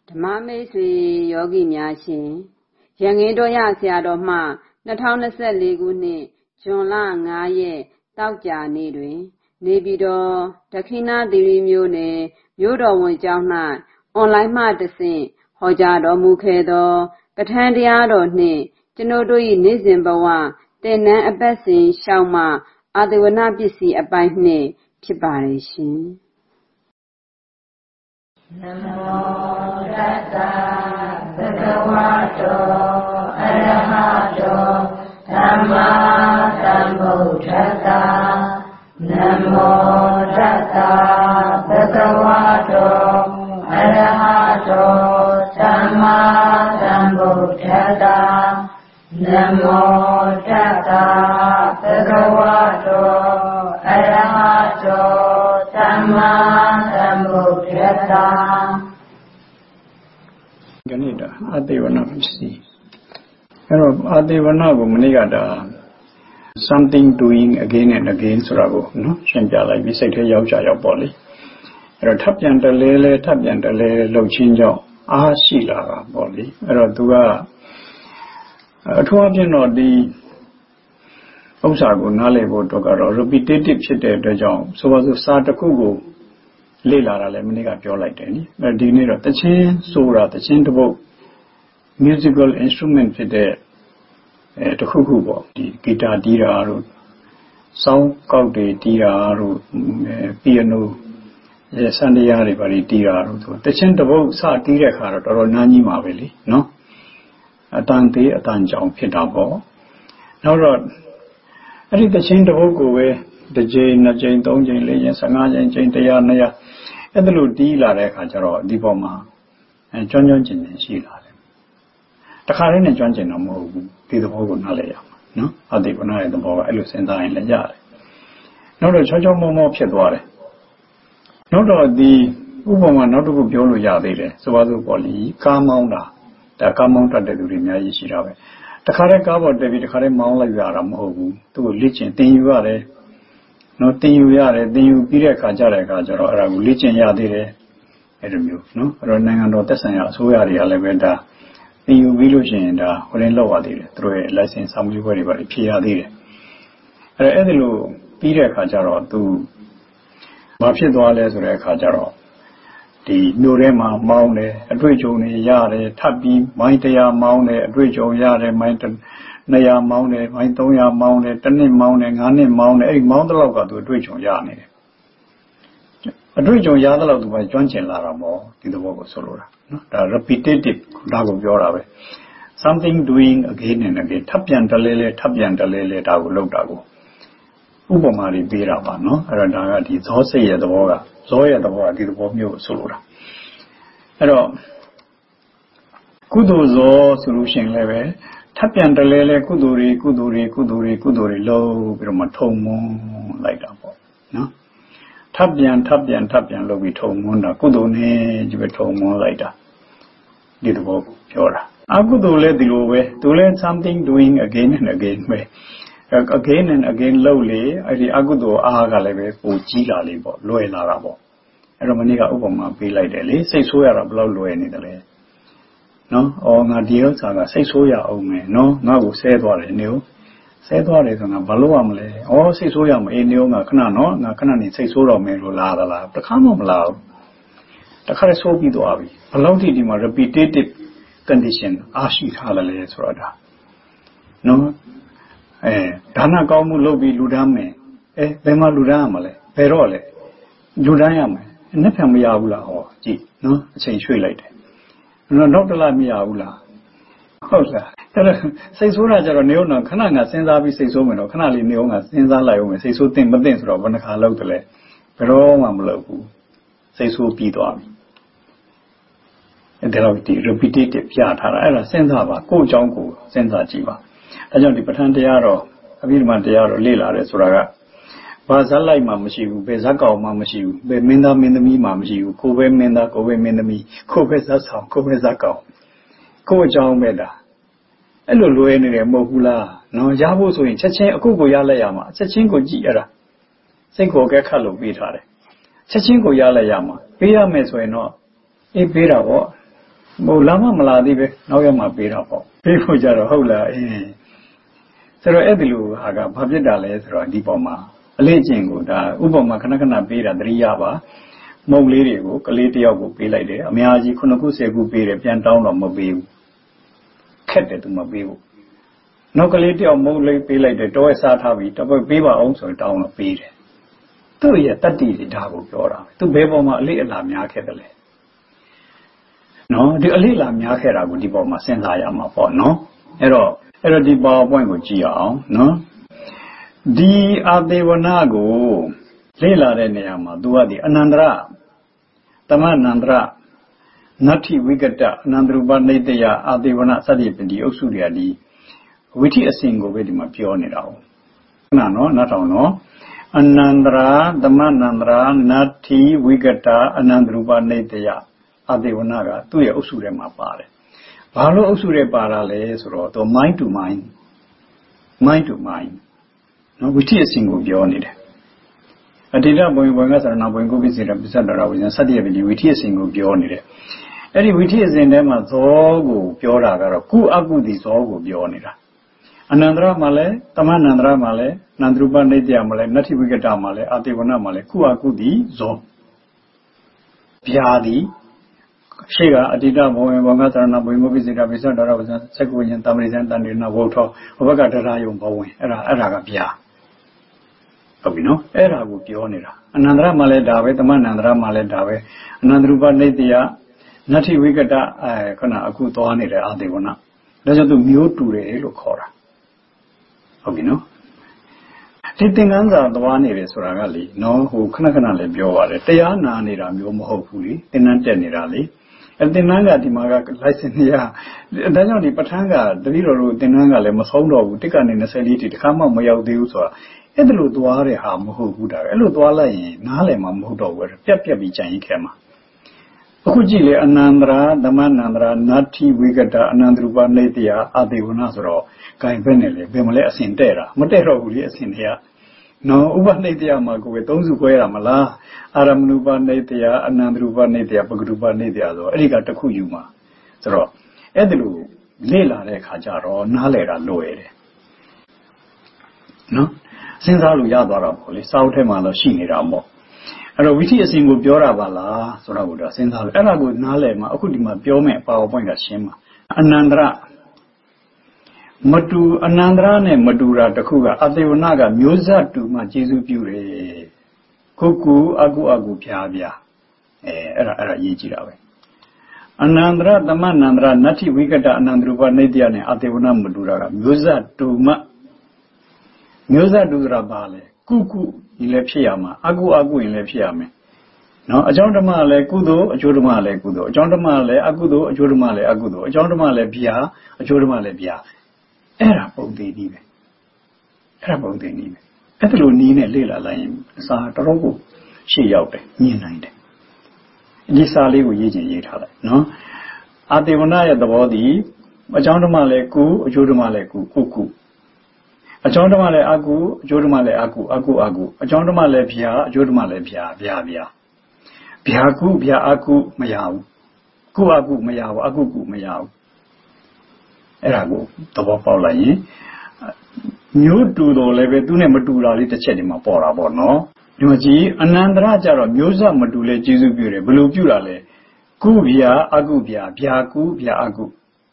ဓမ္မမိတ်ဆွေယောဂီများရှင်ရန်ကုန်တော်ရဆရာတော်မှ2024ခုနှစ်ဇွန်လ9ရက်တောက်ကြနေ့တွင်နေပြည်တော်ဒက္ခိဏသီရိမြို့နယ်မြို့တော်ဝန်ကျောင်း၌အွန်လိုင်းမှတဆင့်ဟောကြားတော်မူခဲ့သောပဋ္ဌာန်းတရားတော်နှင့်ကျွန်ုပ်တို့၏နေ့စဉ်ဘဝသင်္นานအပတ်စဉ်ရှောက်မှအာတဝနပစ္စည်းအပိုင်းနှင့်ဖြစ်ပါတယ်ရှင်နမောတတ္တဗုဒ္ဓဝါတောအရဟတောသမ္မာသမ္ဗုဒ္ဓတ္တနမောတတ္တဗုဒ္ဓဝါတောအရဟတောသမ္မာသမ္ဗုဒ္ဓတ္တနမောတတ္တဗုဒ္ဓဝါတောအရဟတောသမ္မာသမ္ဗုဒ္ဓတ္တဂဏိတအတေဝနာပစ္စည်းအဲ့တော့အတေဝနာကိုမနေ့ကဒါ something doing again and again ဆိုတာကိုနော်ရှင်းပြလိုက်ပြီးစိတ်ထဲရောက်ကြရောက်ပေါ့လေအဲ့တော့ထပ်ပြန်တလဲလဲထပ်ပြန်တလဲလှုပ်ချင်းကြောင့်အားရှိလာတာပေါ့လေအဲ့တော့သူကအထူးအဖြစ်တော့ဒီဥစ္စာကိုနားလည်ဖို့တော့ကတော့ repetitive ဖြစ်တဲ့အတွက်ကြောင့်ဆိုပါစို့စာတစ်ခုကိုလေ့လာတာလည်းမနေ့ကပြောလိုက်တယ်နိအဲဒီနေ့တော့တခြင်းဆိုတာတခြင်းတစ်ပုဒ် musical instrument ဖြစ်တဲ့တစ်ခုခုပေါ့ဒီဂီတာတီးတာတို့စောင်းကောက်တွေတီးတာတို့ပီယနိုစန္ဒယားတွေပါတီးတာတို့ဆိုတခြင်းတစ်ပုဒ်စတီးတဲ့အခါတော့တော်တော်နားကြီးမှာပဲလေနော်အတန်သေးအတန်ကြောင်ဖြစ်တာပေါ့နောက်တော့အဲ့ဒီတခြင်းတစ်ပုဒ်ကိုပဲတစ်ကြိမ်နှစ်ကြိမ်သုံးကြိမ်လေးကြိမ်15ကြိမ်100 200အဲ့ဒါလို့တီးလာတဲ့အခါကျတော့ဒီပေါ်မှာကျွမ်းကျွမ်းကျင်ကျင်ရှိလာတယ်တခါတည်းနဲ့ကျွမ်းကျင်တော့မဟုတ်ဘူးဒီသဘောကိုနားလည်ရမှာနော်အတိပနာရဲ့သဘောကအဲ့လိုစဉ်းစားရင်လည်းရတယ်နောက်တော့ချောချောမောမောဖြစ်သွားတယ်နောက်တော့ဒီဥပမာနောက်တစ်ခုပြောလို့ရသေးတယ်ဆိုပါစို့ပေါ့လေကားမောင်းတာဒါကားမောင်းတတ်တဲ့သူတွေအများကြီးရှိတာပဲတခါတည်းကားပေါ်တက်ပြီးတခါတည်းမောင်းလိုက်ရတာမဟုတ်ဘူးသူ့ကိုလေ့ကျင့်သင်ယူရတယ်နော်သင်ယူရတယ်သင်ယူပြီးတဲ့အခါကျတော့အဲ့ဒါကိုလေ့ကျင့်ရသေးတယ်အဲ့လိုမျိုးနော်အဲ့တော့နိုင်ငံတော်သက်ဆိုင်ရာအစိုးရတွေကလည်းပဲဒါသင်ယူပြီးလို့ရှိရင်ဒါဟိုရင်လောက်ရသေးတယ်သူတို့ရဲ့ license စာမှုပွဲတွေပါဖြေရသေးတယ်အဲ့ဒီလိုပြီးတဲ့အခါကျတော့သူဘာဖြစ်သွားလဲဆိုတဲ့အခါကျတော့ဒီမြို့ထဲမှာမောင်းတယ်အတွေ့အကြုံတွေရတယ်ထပ်ပြီးမိုင်း100မောင်းတယ်အတွေ့အကြုံရတယ်မိုင်း200မောင်းတယ်မိုင်း300မောင်းတယ်တစ်နှစ်မောင်းတယ်9နှစ်မောင်းတယ်အဲ့ဒီမောင်းတဲ့လောက်ကသူအတွေ့အကြုံရနေတယ်အတွေ့အကြုံရတဲ့လောက်သူပဲကျွမ်းကျင်လာတာပေါ့ဒီသဘောကိုဆိုလိုတာနော်ဒါ repetitive ဒါကိုပြောတာပဲ something doing again and again ထပ်ပြန်တလဲလဲထပ်ပြန်တလဲလဲဒါကိုလုပ်တာကိုဥပမာတွေပေးတာပါနော်အဲ့တော့ဒါကဒီဇောစိတ်ရဲ့သဘောကဇောရဲ့သဘောကဒီသဘောမျိုးကိုဆိုလိုတာအဲ့တော့ကုသိုလ်ဇောဆိုလို့ရှိရင်လည်းပဲထပ်ပြန်တလဲလဲကုသိုလ်တွေလုပ်ပြီးတော့မှထုံမွန်းလိုက်တာပေါ့နော်ထပ်ပြန်လုပ်ပြီးထုံမွန်းတာကုသိုလ်နဲ့ဒီပဲထုံမွန်းလိုက်တာဒီသဘောကိုပြောတာအကုသိုလ်လည်းဒီလိုပဲသူလည်း something doing again and again ပဲ again and again လုပ်လေအဲ့ဒီအကုသိုလ်အားကလည်းပဲပိုကြီးလာလေပေါ့လွယ်လာတာပေါ့အဲ့တော့မနေ့ကဥပမာပေးလိုက်တယ်လေစိတ်ဆိုးရတာဘယ်လောက်လွယ်နေတယ်လဲနော်ငါဒီဥစ္စာကစိတ်ဆိုးရအောင်မယ်နော်ငါ့ကိုဆဲသွားတယ်နေဦးဆဲသွားတယ်ဆိုတော့ဘာလို့ရမလဲစိတ်ဆိုးရမအေးနေဦးငါခဏနော်ငါခဏနေစိတ်ဆိုးတော့မယ်လို့လာသလားတခါမှမလာဘူးတခါဆိုးပြီးသွားပြီဘယ်လောက်ထိဒီမှာ repetitive condition အားရှိထားတယ်လဲဆိုတော့ဒါနော်ဒါနကောင်းမှုလုပ်ပြီးလူဒန်းမယ်ဘယ်မှာလူဒန်းရမလဲဘယ်တော့လဲလူဒန်းရမယ်နှစ်ဖြံမရဘူးလားကြည့်နော်အချိန်ရွှေ့လိုက်တယ်နောက်တစ်လမရဘူးလားဟုတ်လားအဲ့တော့စိတ်ဆိုးတာကြတော့နေဦးတော့ခဏငါစဉ်းစားပြီးစိတ်ဆိုးမယ်တော့ခဏလေးနေဦးငါစဉ်းစားလိုက်ဦးမယ်စိတ်ဆိုးတင်မတင်ဆိုတော့ဘယ်နှခါလောက်တယ်လဲဘယ်တော့မှမလုပ်ဘူးစိတ်ဆိုးပြီးသွားပြီအဲ့ဒါတော့ဒီ repetitive ပြထားတာအဲ့ဒါစဉ်းစားပါကိုယ့်အကြောင်းကိုစဉ်းစားကြည့်ပါအဲကြောင့်ဒီပဋ္ဌာန်းတရားတော့အဘိဓမ္မာတရားတော့လေ့လာတယ်ဆိုတာကဘာဇက်လိုက်မှမရှိဘူးဘယ်ဇက်ကောင်မှမရှိဘူးဘယ်မင်းသားမင်းသမီးမှမရှိဘူးကိုယ်ပဲမင်းသားကိုယ်ပဲမင်းသမီးကိုယ်ပဲဇက်ဆောင်ကိုယ်ပဲဇက်ကောင်ကိုယ့်အကြောင်းပဲဒါအဲ့လိုလွယ်နေတယ်မဟုတ်ဘူးလားနော်ရဖို့ဆိုရင်ချက်ချင်းအခုကိုရလိုက်ရမှာချက်ချင်းကိုကြည့်အဲ့ဒါစိတ်ကိုကဲခတ်လို့ပေးထားတယ်ချက်ချင်းကိုရလိုက်ရမှာပေးရမယ်ဆိုရင်တော့ပေးတာပေါ့ Lama Maladi, now I'm a bit of people are hola. So Edilu Haga, Pabidales or Dipoma, a legend good, Ubama Kanakana Beda, Driaba, Mowgli, Kalitiago, Pilade, Amiaji, Kunakuse, Gupi, Pian down on Mobile. Kept to Mobile. No Kaliti or Mowgli, Pilade, Toy Satavi, Tabo Biba also down of Pete. သူ့ရဲ့တတ္တိတွေဒါကိုပြောတာသူဘယ်ပေါ်မှာအလေးအလာများခဲ့တယ်လဲနော်ဒီအလေးအလာများခဲ့တာကိုဒီပေါ်မှာစဉ်းစားရမှာပေါ့နော်အဲ့တော့ဒီ PowerPoint ကိုကြည့်အောင်နော်ဒီအာသေဝနာကိုလေ့လာတဲ့နေရာမှာသူကဒီအနန္တရသမနန္တရနတ္ထိဝိကတအနန္တရူပနေတယအာသေဝနာစသည်ဖြင့်ဒီအုပ်စုတွေကဒီဝိထိအစဉ်ကိုပဲဒီမှာပြောနေတာ哦နော်နားထောင်နော်Anandra, Damanandra, Nati, Vigata, Anandrupa Neteya, Adevanaga, Tuya Usurema Pare. Palo Usure Parale, so mind to mind. Mind to mind. No, which is a single beyond. I did not going as an Abongo visit a Pisandra with a study of which is a single beyond it. Any which is in them as all Pioraga, Ku Agu this all beyond it. Anandra Male, Tamanandra Male, Nandruba Nedia Male, Nati Vigata Male, Adevana Male, Kuakudi, Zo Piadi, Shega, Adida, Moevangatana, Movisita, Visandara, was a Sequin, Tamizan, and in a water, Ovagatarayo, Bowen, Araga Pia. Era would be onira. Anandra Male Dave, Tamanandra Male Dave, Nandruba Nedia, Nati Vigata, Kana Akuto Anira, Adevana. Does it do mute to the Elocora? Tipping answer the one is Ragali, no, who Kanakana Lebio, they are Nanira, hopefully, in Antenirali, and the Nanga di Maga license here. Then only Patanga, the Viro, the Nanga Lemosondo, taken in a sality to come on my Deusua, and the Luduare Ham who would have Eluduala, Nalema Mudo, Pepia Bicha Kema. Kujile Anandra, Damanandra, Nati Vigata, Anandruba Netia, Adevunazro, Kai Benele, Bemole Asintera, Motero Asintia. No, Uba Netia Mago, Tonzuera Mala, Aramnuba Netia, Anandruba Netia, Bagruba Netia, Erigata Kuyuma. So, Edlu, Lela Rekajaro, Nalera Loere. No? Since Alu Yadara Poli, South Hemala Shiniramo. And we see a single Biorabala, Sorabuda, Sensa, and I would Nalema, Okudima, Biome, PowerPoint as Shema. Anandra Matu, Anandra, and Madura, Takuga, Adevanaga, Musa to Majizu Pure, Kuku, Agu Piavia, Era Yijirawe. Anandra, Damanandra, Nati Vigata, Anandrupa Nediane, Adevana Madura, Musa to Musa Durabale, Kuku. In Lepiama, Agu in Lepiame. No, a Jondamale Kudo, a Jodamale Kudo, a Jondamale Agudo, a Jodamale Agudo, a Jondamale Bia, a Jodamale Bia. Era Bodini. Era Bodini. Etelu Nina Lila Lime, Sa Tarogo, she yaute, Ninide. Gisali Yijin Yitala, no? Adevanaya the body, a Jondamale Ku, a Jodamale Kuku. A Jondamale Agu, Jodamale Agu, a Jondamale Pia, Jodamale Pia, Via. Piaku, Pia Aku, Mayau. Kuagu, Mayau, Agu, Mayau. Erago, Topo Paulai. You do the level to Nemadula, little Chedima Pora Bono. Yuji, Anandra Jara, Musa Madule, Jesu Bure, Blue Purale. Kuvia, Agubia, Piaku, Pia Agu.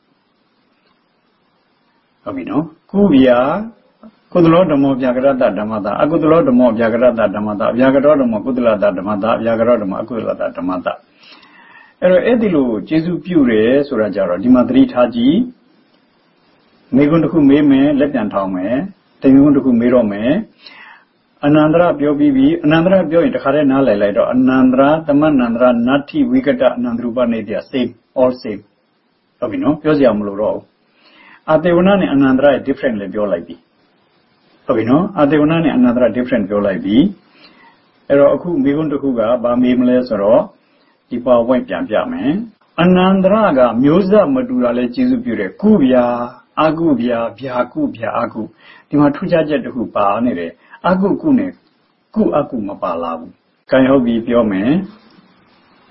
Abino, Kuvia. Kudlo the more Viagrada Damada, Agudlo the more Viagrada Damada, Viagra the Makudla Damada, Viagra the Makula Damada. Edilu, Jesu Pure, Surajara, Dimadri Haji, Megundu Meme, Lepian Tome, Tegundu Mirome, Anandra Biobi, Anandra Bio in the Karenale later, Anandra, Tamanandra, Nati, Vigata, Nandruba Nedia, same, all same. Obino, Yosiamuro. Adeunani Anandra differently Biolagi. Adevana another different view like the Eroku Migundu Huga, Bamimles or the PowerPoint Piame. Anandraga, Musa Madura Lechizu Pure, Kuvia, Agubia, Biaku, Biaku, Timatuja Hupa Nere, Agu Kune, Ku Aku Mapalabu. Can you be Piome?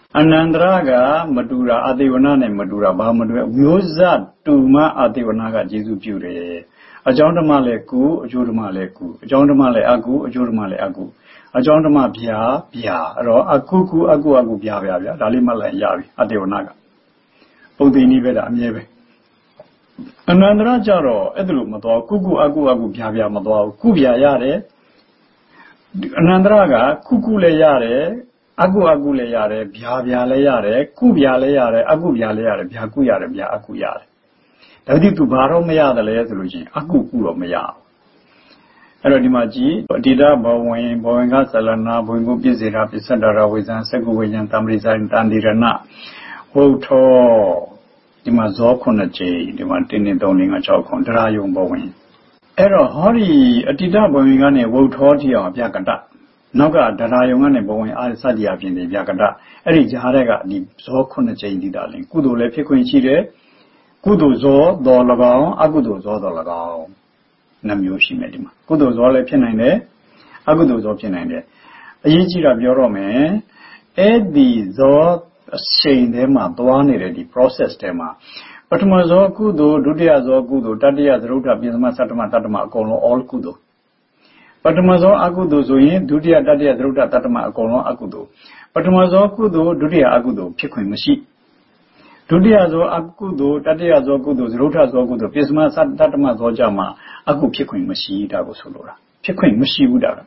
အနန္တရကမတူတာအာတိဝနာနဲ့မတူတာဘာမတူမျိုးစတူမှအာတိဝနာကကျေစုပြုတယ်အကြောင်းဓမ္မလည်းကုအကျိုးဓမ္မလည်းကုအကြောင်းဓမ္မလည်းအကုအကျိုးဓမ္မလည်းအကုအကြောင်းဓမ္မဗျာအဲ့တော့အကုကုအကုအကုဗျာဒါလေးမှလည်းရပြီအာတိဝနာကပုံသိနည်းပဲဒါအမြဲပဲအနန္တရကြတော့အဲ့ဒါလို့မသွားကုကုအကုအကုဗျာမသွားဘူးကုဗျာရတယ်အနန္တရကကုလည်းရတယ်အကုလည်းရတယ်ဗျာလည်းရတယ်ကုဗျာလည်းရတယ်အကုဗျာလည်းရတယ်ဗျာကုရတယ်ဗျာအကုရတယ်ဒါပေမဲ့သူဘာတော့မရတယ်လဲဆိုလို့ချင်းအကုတော့မရဘူးအဲ့တော့ဒီမှာကြည့်အတိတဘဝင်ကသလနာဘဝင်ကိုပြည့်စေတာပစ္စတရာဝိဇံစကုဝိညာဉ်တမ္ပရိဇာတန်တိရဏဝုထောဒီမှာဇော9ကြိမ်ဒီမှာ1 2 3 4 5 6 9တရားယုံဘဝင်အဲ့တော့ဟောဒီအတိတဘဝင်ကနေဝုထောတိအောင်အပြကတနောက်ကတရားယုံကနေဘဝင်အားစသည်အပြင်ဒီပြကတအဲ့ဒီကြားတဲ့ကဒီဇော9ကြိမ်ဒီတာလင်ကုသိုလ်လည်းဖြစ်ခွင့်ရှိတယ်ကုသိုလ်ဇောတော်၎င်းအကုသိုလ်ဇောတော်၎င်းနှမျိုးရှိမယ်ဒီမှာကုသိုလ်ဇောလည်းဖြစ်နိုင်တယ်အကုသိုလ်ဇောဖြစ်နိုင်တယ်အရေးကြီးတာပြောတော့မယ်အဲ့ဒီဇောအချိန်ထဲမှာသွားနေတဲ့ဒီ process ထဲမှာပထမဇောကုသိုလ်ဒုတိယဇောကုသိုလ်တတိယသရုပ်ထပြင်သမသတ္တမတတ္တမအကုန်လုံး all ကုသိုလ်ပထမဇောအကုသိုလ်ဆိုရင်ဒုတိယတတိယသရုပ်ထတတ္တမအကုန်လုံးအကုသိုလ်ပထမဇောကုသိုလ်ဒုတိယအကုသိုလ်ဖြစ်ခွင့်မရှိဒုတိယဇောအကုသိုလ်တတိယဇောကုသိုလ်သရုပ်ထဇောကုသိုလ်ပြင်သမတတ္တမဇောကြမှာအကုဖြစ်ခွင့်မရှိတာကိုဆိုလိုတာဖြစ်ခွင့်မရှိဘူးတာ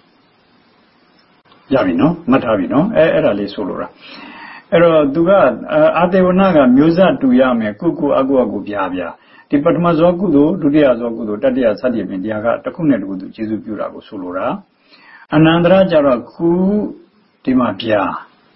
ရပြီနော်မှတ်ထားပြီနော်အဲ့ဒါလေးဆိုလိုတာအဲ့တော့သူကအာတေဝနာကမျိုးစတူရမယ်ကုကုအကုအကုဗျာဒီပထမဇောကုသိုလ်ဒုတိယဇောကုသိုလ်တတိယစသည်ဖြင့်တရားကတစ်ခုနဲ့တစ်ခုသူကျေစုပြုတာကိုဆိုလိုတာအနန္တရကြတော့ခုဒီမှာဗျာ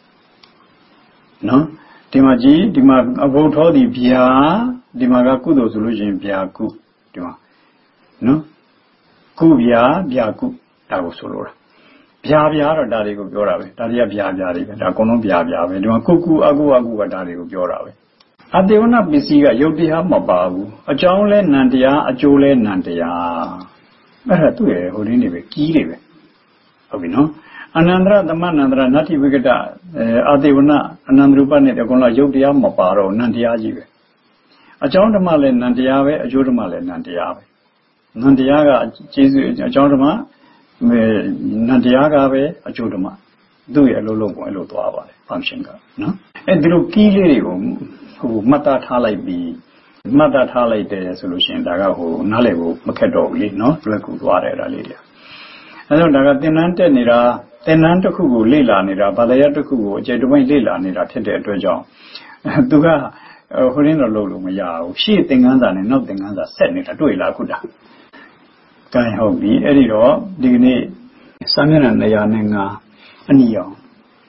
နော်ဒီမှာကြည့်ဒီမှာအဘုထောဒီဗျာဒီမှာကကုသိုလ်ဆိုလို့ရှိရင်ဗျာကုဒီမှာနော်ကုဗျာကုဒါကိုဆိုလိုတာဗျာတော့ဒါတွေကိုပြောတာပဲဒါတွေကဗျာတွေပဲဒါအကုန်လုံးဗျာပဲဒီမှာကုအကုကဒါတွေကိုပြောတာပဲအတေဝနာပစ္စည်းကယုတ်တရားမပါဘူးအကြောင်းလဲနံတရားအကျိုးလဲနံတရားအဲ့ဒါသူ့ရဲ့ဟိုလေးနေပဲကြီးတွေပဲဟုတ်ပြီနော်အနန္တရသမနန္တရနတ္တိဝိကတအတေဝနာအနန္တရူပနဲ့အကုန်လုံးယုတ်တရားမပါတော့နံတရားကြီးပဲအကြောင်းဓမ္မလဲနံတရားပဲအကျိုးဓမ္မလဲနံတရားပဲနံတရားကကျေးဇူးအကြောင်းဓမ္မနံတရားကပဲအကျိုးဓမ္မသူ့ရဲ့အလုံးလုံးကိုအဲ့လိုသွားပါတယ် function ကနော်အဲ့ဒီလိုကီးလေးတွေကိုဟိုမှတ်သားထားလိုက်ပြီးမှတ်သားထားလိုက်တယ်ဆိုလို့ရှိရင်ဒါကဟိုနားလည်ဖို့မခက်တော့ဘူးလေနော်လွယ်ကူသွားတယ်ဒါလေးတွေအဲဒါဒါကသင်္นานတက်နေတာသင်္นานတစ်ခုကိုလေ့လာနေတာဘာသာရပ်တစ်ခုကိုအကျယ်တဝိုင်းလေ့လာနေတာဖြစ်တဲ့အတွက်ကြောင့်သူကဟိုရင်းတော့လုပ်လို့မရဘူးရှေ့သင်္ကန်းစာနဲ့နောက်သင်္ကန်းစာဆက်နေတာတွေ့လားခုတာကဲဟုတ်ပြီအဲ့ဒီတော့ဒီကနေ့စာမျက်နှာ205အနည်းအောင်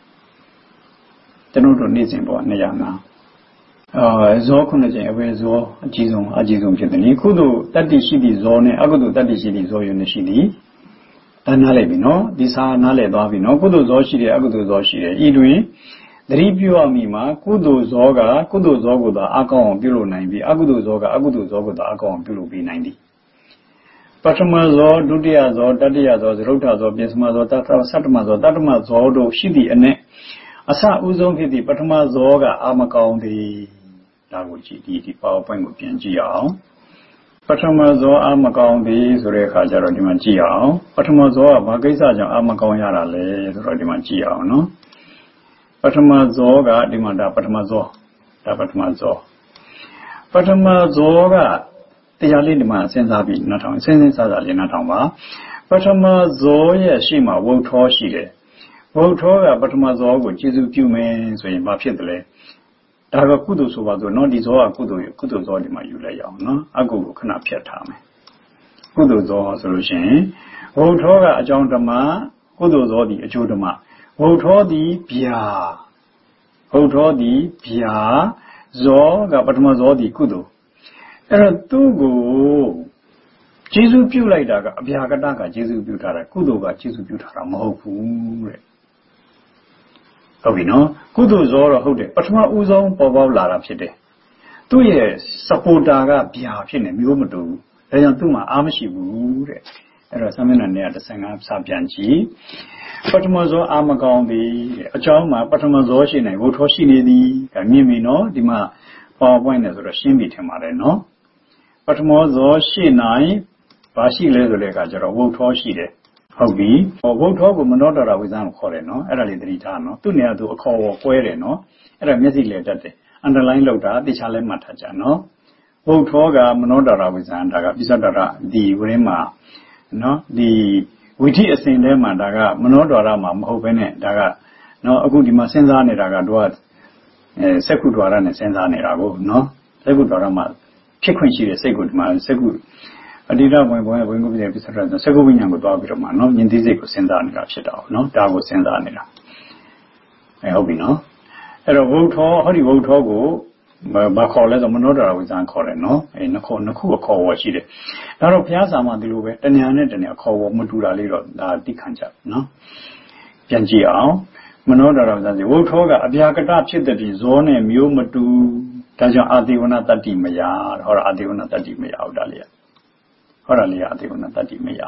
ကျွန်တော်တို့နေ့စဉ်ပေါ့205ဇော9ကြိမ်အဝေဇောအကြီးဆုံးဖြစ်တယ်ခုတို့တတ္တိရှိသည့်ဇောနဲ့အကုသိုလ်တတ္တိရှိသည့်ဇောယုံနဲ့ရှိသည်ဒါနားလည်ပြီနော်ဒီစာနားလည်သွားပြီနော်ကုသိုလ်ဇောရှိတယ်အကုသိုလ်ဇောရှိတယ်ဤတွင်သတိပြုရမည်မှာကုသိုလ်ဇောကကုသိုလ်ဇောကိုသာအကောင်းအောင်ပြုလုပ်နိုင်ပြီးအကုသိုလ်ဇောကအကုသိုလ်ဇောကိုသာအကောင်းအောင်ပြုလုပ်ပေးနိုင်သည်ပထမဇောဒုတိယဇောတတိယဇောသရုပ်ထဇောပြင်စမဇောသတ္တမဇောတတ္တမဇောတို့ရှိသည့်အ내အစဥဆုံးဖြစ်သည့်ပထမဇောကအာမကောင်းသည်ဒါကိုကြည့်ဒီ PowerPoint ကိုပြန်ကြည့်အောင်ပထမဇောအာမကောင်းသည်ဆိုတဲ့အခါကျတော့ဒီမှာကြည့်အောင်ပထမဇောကဘာကိစ္စကြောင့်အာမကောင်းရတာလဲဆိုတော့ဒီမှာကြည့်အောင်နော်ပထမဇောကဒီမှာဒါပထမဇောပထမဇောကတရားလေးဒီမှာစဉ်းစားပြီးနားထောင်စဉ်းစားလေးနားထောင်ပါပထမဇောရဲ့ရှေ့မှာဝုတ်ထောရှိတယ်ဝုတ်ထောကပထမဇောကိုကျေစုပြုမယ်ဆိုရင်ဘာဖြစ်တယ်လဲဒါကကုသိုလ်ဆိုပါဆိုနော်ဒီဇောကကုသိုလ်ဇောဒီမှာယူလိုက်ရအောင်နော်အကုကိုခဏဖြတ်ထားမယ်ကုသိုလ်ဇောဆိုလို့ရှိရင်ဝုတ်ထောကအကြောင်းဓမ္မကုသိုလ်ဇောဒီအကျိုးဓမ္မဝုတ်ထောဒီဗျာဇောကပထမဇောဒီကုသိုလ်အဲ့တော့သူ့ကိုကျေစုပြုလိုက်တာကအဗျာကတကကျေစုပြုထားတာကုသိုလ်ကကျေစုပြုထားတာမဟုတ်ဘူးတဲ့ဟုတ်ပြီနော်ကုသိုလ်ဇောတော့ဟုတ်တယ်ပထမဦးဆုံးပေါ်ပေါက်လာတာဖြစ်တယ်သူ့ရဲ့ supporter ကဗျာဖြစ်နေမျိုးမတူဘူးဒါကြောင့်သူ့မှာအားမရှိဘူးတဲ့အဲ့တော့သမဏနဲ့15စာပြန်ကြည့်ပထမဇောအာမကောင်းသည်အကြောင်းမှာပထမဇောရှိနေဝုထောရှိနေသည်ဒါမြင်ပြီနော်ဒီမှာ PowerPoint နဲ့ဆိုတော့ရှင်းပြီထင်ပါတယ်နော်ပထမဇောရှိနိုင်ဘာရှိလဲဆိုတဲ့အခါကျတော့ဝုထောရှိတယ်ဟုတ်ပြီဝုထောကိုမနောတရဝိဇ္ဇာကိုခေါ်တယ်နော်အဲ့ဒါလေးသတိထားနော်သူ့နေရာသူအခေါ်ကိုကွဲတယ်နော်အဲ့ဒါမျက်စိလေတက်တယ် underline လောက်တာတိချာလဲမှတ်ထားကြနော်ဝုထောကမနောတရဝိဇ္ဇာဒါကပိဿတရဒီဝရင်းမှာနော်ဒီဝိထိအစဉ်ထဲမှာဒါကမနောဒွါရမှာမဟုတ်ဘဲနဲ့ဒါကနော်အခုဒီမှာစဉ်းစားနေတာကတော့စက္ခုဒွါရနဲ့စဉ်းစားနေတာကိုနော်စက္ခုဒွါရမှာဖြစ်ခွင့်ရှိတဲ့စိတ်ကိုဒီမှာစက္ခုအတိဒဝင်ကိုပြည့်ပြစ္ဆရစက္ခုဝိညာဉ်ကိုတွားပြီးတော့မှနော်ဉာဏ်သိစိတ်ကိုစဉ်းစားနေတာဖြစ်တာ哦နော်ဒါကိုစဉ်းစားနေတာဟုတ်ပြီနော်အဲ့တော့ဝုထောဟောဒီဝုထောကိုဘာခေါ်လဲဆိုမနောဒရာဝိဇ္ဇာခေါ်တယ်နော်နှစ်ခုအခေါ်ဝေါ်ရှိတယ်ဒါတော့ဘုရားစာမှာဒီလိုပဲတဏှာနဲ့တဏှာအခေါ်ဝေါ်မတူတာလေးတော့ဒါသိခံကြနော်ပြန်ကြည့်အောင်မနောဒရာဝိဇ္ဇာဝုထောကအပြာကတဖြစ်တဲ့ဒီဇောနဲ့မျိုးမတူဒါကြောင့်အာတိဝနတတ္တိမယဟောတာအာတိဝနတတ္တိမယဟုတ်တာလေးဟောတာလေးအာတိဝနတတ္တိမယ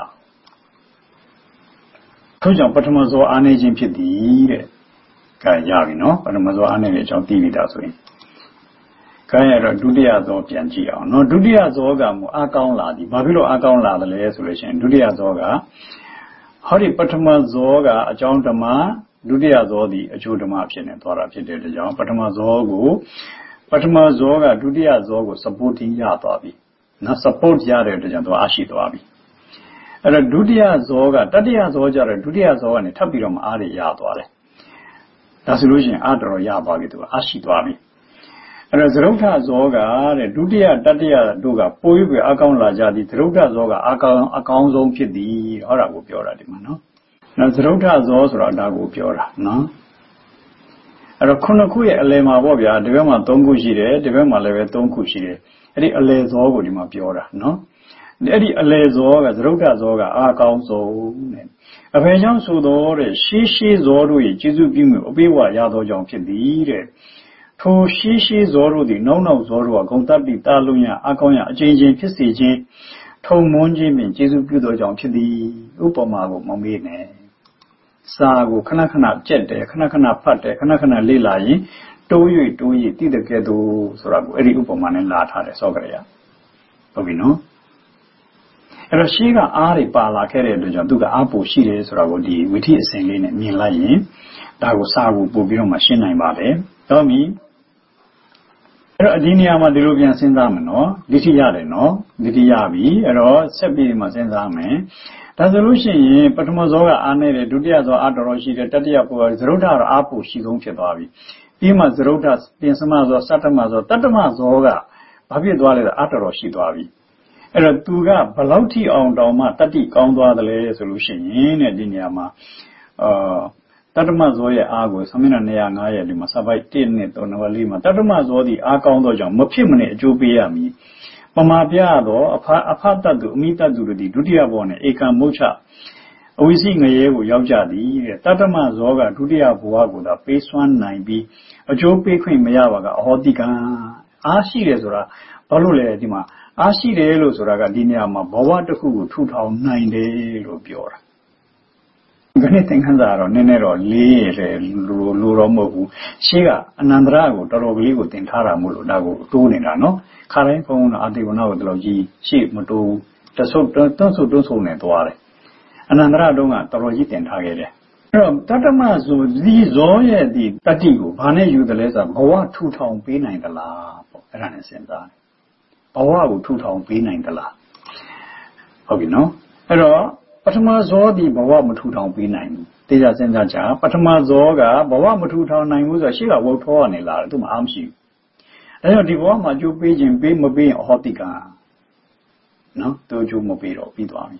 ထို့ကြောင့်ပထမဇောအာနေခြင်းဖြစ်သည်တဲ့ကဲရပြီနော်ပထမဇောအာနေတဲ့အကြောင်းသိပြီဒါဆိုရင်ခိုင်းရတော့ဒုတိယဇောပြန်ကြည့်အောင်နော်ဒုတိယဇောကမူအကောင်းလာသည်ဘာဖြစ်လို့အကောင်းလာတယ်လဲဆိုလို့ရှိရင်ဒုတိယဇောကဟောဒီပထမဇောကအကြောင်းဓမ္မဒုတိယဇောသည်အကျိုးဓမ္မဖြစ်နေသွားတာဖြစ်တဲ့ကြောင့်ပထမဇောကဒုတိယဇောကို supporting ရသွားပြီနော် support ရတဲ့အတွက်ကြောင့်သူအားရှိသွားပြီအဲ့တော့ဒုတိယဇောကတတိယဇောကြတော့ဒုတိယဇောကနေထပ်ပြီးတော့အားရရသွားတယ်ဒါဆိုလို့ရှိရင်အားတော်ရသွားပြီသူအားရှိသွားပြီအဲ့တော့သရုပ်ထဇောကတဲ့ဒုတိယတတိယတို့ကပိုးပြီးအကောင်းလာကြသည်သရုပ်ထဇောကအကောင်းဆုံးဖြစ်သည်ဟောတာကိုပြောတာဒီမှာနော်သရုပ်ထဇောဆိုတာဒါကိုပြောတာနော်အဲ့တော့ခုနှစ်ခုရဲ့အလယ်မှာပေါ့ဗျာဒီဘက်မှာ3ခုရှိတယ်ဒီဘက်မှာလည်းပဲ3ခုရှိတယ်အဲ့ဒီအလယ်ဇောကိုဒီမှာပြောတာနော်အဲ့ဒီအလယ်ဇောကသရုပ်ထဇောကအကောင်းဆုံးတဲ့အဖေကြောင့်ဆိုတော့တဲ့ရှေးဇောတို့ရဲ့ကျေစုပြုမှုအပေးဝရသောကြောင့်ဖြစ်သည်တဲ့ထိုရှေးဇောတို့သည်နောက်ဇောတို့ကဂုံတတ္တိတာလုံးရအကောင်းရအချင်းချင်းဖြစ်စေခြင်းထုံမွန်းခြင်းဖြင့်ကျေစုပြုသောကြောင့်ဖြစ်သည်ဥပမာကိုမမေ့နဲ့စာကိုခဏခဏကြက်တယ်ခဏခဏဖတ်တယ်ခဏခဏလေ့လာရင်တိုး၍သိတဲ့ကဲ့သို့ဆိုတာကိုအဲ့ဒီဥပမာနဲ့လာထားတယ်စောကြရဟုတ်ပြီနော်အဲ့တော့ရှေးကအားတွေပါလာခဲ့တဲ့အတွက်ကြောင့်သူကအားပိုရှိတယ်ဆိုတာကိုဒီဝိထိအစဉ်လေးနဲ့မြင်လိုက်ရင်ဒါကိုစာကိုပို့ပြီးတော့မှရှင်းနိုင်ပါတယ်တော့ပြီအဲ့တော့ဒီနေရာမှာဒီလိုပြန်စဉ်းစားမယ်နော်ဒိဋ္ဌိရတယ်နော်ဒိဋ္ဌိရပြီအဲ့တော့ဆက်ပြီးမှစဉ်းစားမယ်ဒါဆိုလို့ရှိရင်ပထမဇောကအားနေတယ်ဒုတိယဇောအားတော်ရှိတယ်တတိယဇောသရုပ်ထတော့အားပိုရှိဆုံးဖြစ်သွားပြီပြီးမှသရုပ်ထပြင်စမဇောစတ္တမဇောတတ္တမဇောကဘာဖြစ်သွားလဲအားတော်ရှိသွားပြီအဲ့တော့သူကဘလောက်ထိအောင်တောင်မှတတိကောင်းသွားတယ်လဲဆိုလို့ရှိရင်တဲ့ဒီနေရာမှာတတ္တမဇောရဲ့အားကိုသမဏ205ရဲ့ဒီမှာစပိုက်1နဲ့3နံပါတ်4မှာတတ္တမဇောသည်အားကောင်းသောကြောင့်မဖြစ်မနေအကျိုးပေးရမည်ပမာပြသောအဖတ္တုအမိတ္တုတို့သည်ဒုတိယဘောနဲ့ဧကံမုတ်ချအဝိစီငရဲကိုရောက်ကြသည်တဲ့တတ္တမဇောကဒုတိယဘဝကိုသာပေးစွမ်းနိုင်ပြီးအကျိုးပေးခွင့်မရပါကအဟောတိကံအားရှိတယ်ဆိုတာဘာလို့လဲဒီမှာအားရှိတယ်လို့ဆိုတာကဒီနေရာမှာဘဝတစ်ခုကိုထူထောင်နိုင်တယ်လို့ပြောတာခဏသင်္ခန်းစာတော့နည်းနည်းတော့လေးရတယ်လိုတော့မဟုတ်ဘူးရှေ့ကအနန္တရကိုတော်တော်ကလေးကိုသင်ထားတာမို့လို့ဒါကိုတိုးနေတာနော်ခါတိုင်းဘုန်းတော်အာတိဝနာကိုတလို့ကြီးရှေ့မတိုးတဆုပ်တွန်းဆုပ်နေသွားတယ်အနန္တရတုန်းကတော်တော်ကြီးသင်ထားခဲ့တယ်အဲ့တော့တတ္တမဆိုဒီဇောရဲ့ဒီတတ္တိကိုဘာနဲ့ယူတယ်လဲဆိုတော့ဘဝထူထောင်ပေးနိုင်သလားပေါ့အဲ့ဒါနဲ့စဉ်းစားဘဝကိုထူထောင်ပေးနိုင်သလားဟုတ်ပြီနော်အဲ့တော့ပထမဇောဒီဘဝမထူထောင်ပေးနိုင်ဘူးတရားစဉ်းစားကြပထမဇောကဘဝမထူထောင်နိုင်ဘူးဆိုတော့ရှေ့ကဝုတ်ထောကနေလာတယ်သူမှအားမရှိဘူးဒါကြောင့်ဒီဘဝမှာကြိုးပေးခြင်းပေးမပေးရင်အဟောတိကံနော်သူကြိုးမပေးတော့ပြီးသွားပြီ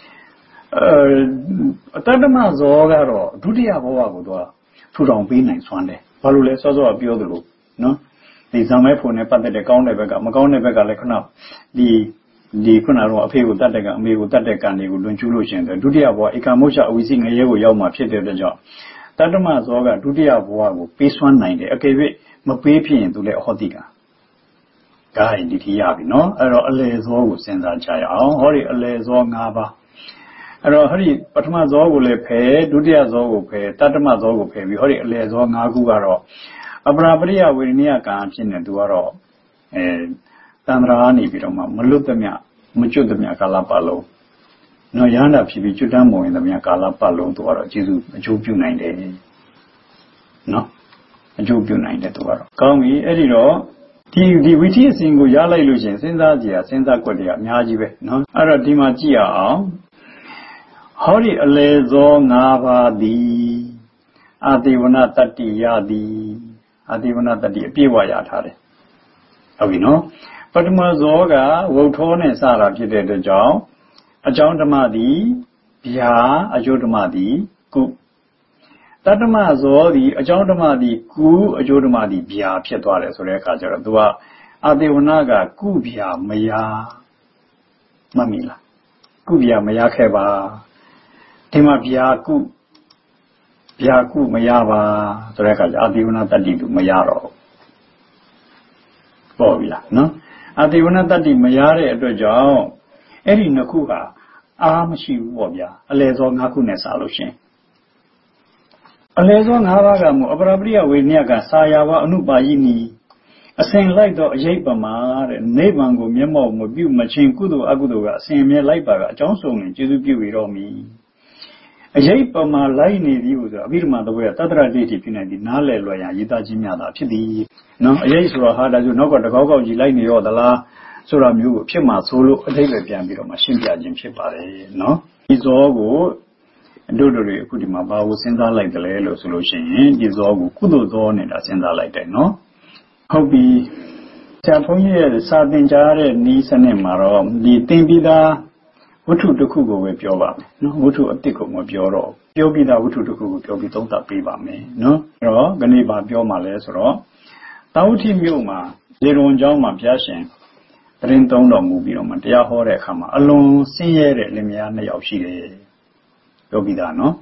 တတ္တမဇောကတော့ဒုတိယဘဝကိုသူကထူထောင်ပေးနိုင်စွမ်းတယ်ဘာလို့လဲစောစောကပြောသလိုနော်ဒီဇံမဲဖို့နဲ့ပတ်သက်တဲ့ကောင်းတဲ့ဘက်ကမကောင်းတဲ့ဘက်ကလည်းခဏဒီခုနကတော့အဖေကိုတတ်တဲ့ကအမေကိုတတ်တဲ့ကံတွေကိုလွန်ကျူးလို့ရှိရင်ဒုတိယဘဝဧကမုတ်ချအဝိစီငရဲကိုရောက်မှာဖြစ်တဲ့အတွက်ကြောင့်တတ္တမဇောကဒုတိယဘဝကိုပေးစွမ်းနိုင်တယ်အကယ်၍မပေးဖြစ်ရင်သူလည်းအဟောတိကံဒါရင်ဒီထီရပြီနော်အဲ့တော့အလယ်ဇောကိုစဉ်းစားကြရအောင်ဟောဒီအလယ်ဇော5ပါးအဲ့တော့ဟောဒီပထမဇောကိုလည်းဖယ်ဒုတိယဇောကိုဖယ်တတ္တမဇောကိုဖယ်ပြီးဟောဒီအလယ်ဇော၅ခုကတော့အပရာပရိယဝေဒနိယကံအဖြစ်နဲ့သူကတော့တန္တရာနေပြီးတော့မှမလွတ်သမျှမကျွတ်သမျှကာလပတ်လုံးနော်ရဟန္တာဖြစ်ပြီးကျွတ်တမ်းမဝင်သမျှကာလပတ်လုံးသူကတော့ကျေစုအကျိုးပြုနိုင်တယ်နော်အကျိုးပြုနိုင်တယ်သူကတော့ကောင်းပြီအဲ့ဒီတော့ဒီဝိသီအစဉ်ကိုရလိုက်လို့ရှင်စဉ်းစားကြည့်ရစဉ်းစားကွက်တွေကအများကြီးပဲနော်အဲ့တော့ဒီမှာကြည့်ရအောင်ဟောဒီအလေဇော၅ပါးသည်အာတိဝနတတ္တိယသည်အာတိဝနတတ္တိအပြည့်ဝရထားတယ်ဟုတ်ပြီနော်ပထမဇောကဝုတ်ထောနဲ့စတာဖြစ်တဲ့အတွက်ကြောင့်အကြောင်းဓမ္မသည်ဗျာအကျိုးဓမ္မသည်ကုတတ္တမဇောသည်အကြောင်းဓမ္မသည်ကုအကျိုးဓမ္မသည်ဗျာဖြစ်သွားတယ်ဆိုတဲ့အခါကျတော့သူကအာတိဝနကကုဗျာမယာမှတ်မိလားကုဗျာမယာခဲ့ပါဒီမှာဗျာကုမယာပါဆိုတဲ့အခါကျအာတိဝနတတ္တိသူမယာတော့ပေါ့ဗျာနော်အာတိဝနတတ္တိမယာတဲ့အတွက်ကြောင့်အဲ့ဒီနှစ်ခုကအားမရှိဘူးပေါ့ဗျာအလယ်ဇော၅ခုနဲ့စလို့ရှင်အလယ်ဇော၅ပါးကမူအပရာပရိယဝေဒနိယကစာယာဝအနုပါယိနီအစဉ်လိုက်တော့အရေးပမာတဲ့နိဗ္ဗာန်ကိုမျက်မှောက်မပြုမချင်းကုသိုလ်အကုသိုလ်ကအစဉ်အမြဲလိုက်ပါကအကြောင်းစုံရင်ကျေစုပြုပြီးတော့မီအရေးပမာလိုက်နေသည်ဟုဆိုအဘိဓမ္မာတပွဲကတတ္တရဒိဋ္ဌိဖြစ်နေသည်နားလည်လွယ်ရန်ရေးသားခြင်းများတာဖြစ်သည်နော်အရေးဆိုတော့ဟာဒါဆိုနောက်ကတကောက်ကောက်ကြီးလိုက်နေရောသလားဆိုတာမျိုးကိုဖြစ်မှာဆိုလို့အထိပ္ပယ်ပြန်ပြီးတော့မှရှင်းပြခြင်းဖြစ်ပါတယ်နော်ဒီဇောကိုတို့တွေအခုဒီမှာဘာကိုစဉ်းစားလိုက်တယ်လဲလို့ဆိုလို့ရှိရင်ဒီဇောကိုကုသိုလ်ဇောနဲ့ဒါစဉ်းစားလိုက်တယ်နော်ဟုတ်ပြီဆရာဘုန်းကြီးရဲ့စာသင်ကြားတဲ့ဤစနစ်မှာတော့ဒီသင်ပြီးသားဝတ္ထုတစ်ခုကိုပဲပြောပါမယ်နော်ဝတ္ထုအတစ်ကိုမပြောတော့ပြောပြီးသားဝတ္ထုတစ်ခုကိုပြောပြီးသုံးသပ်ပေးပါမယ်နော်အဲ့တော့ခဏပါပြောမှလဲဆိုတော့တာဝတိမြို့မှာရေရွန်ကျောင်းမှာဘုရားရှင်တရင်သုံးတော်မူပြီးတော့မှတရားဟောတဲ့အခါမှာအလွန်ဆင်းရဲတဲ့လင်မယားနှစ်ယောက်ရှိတယ်ပြောပြီးသားနော်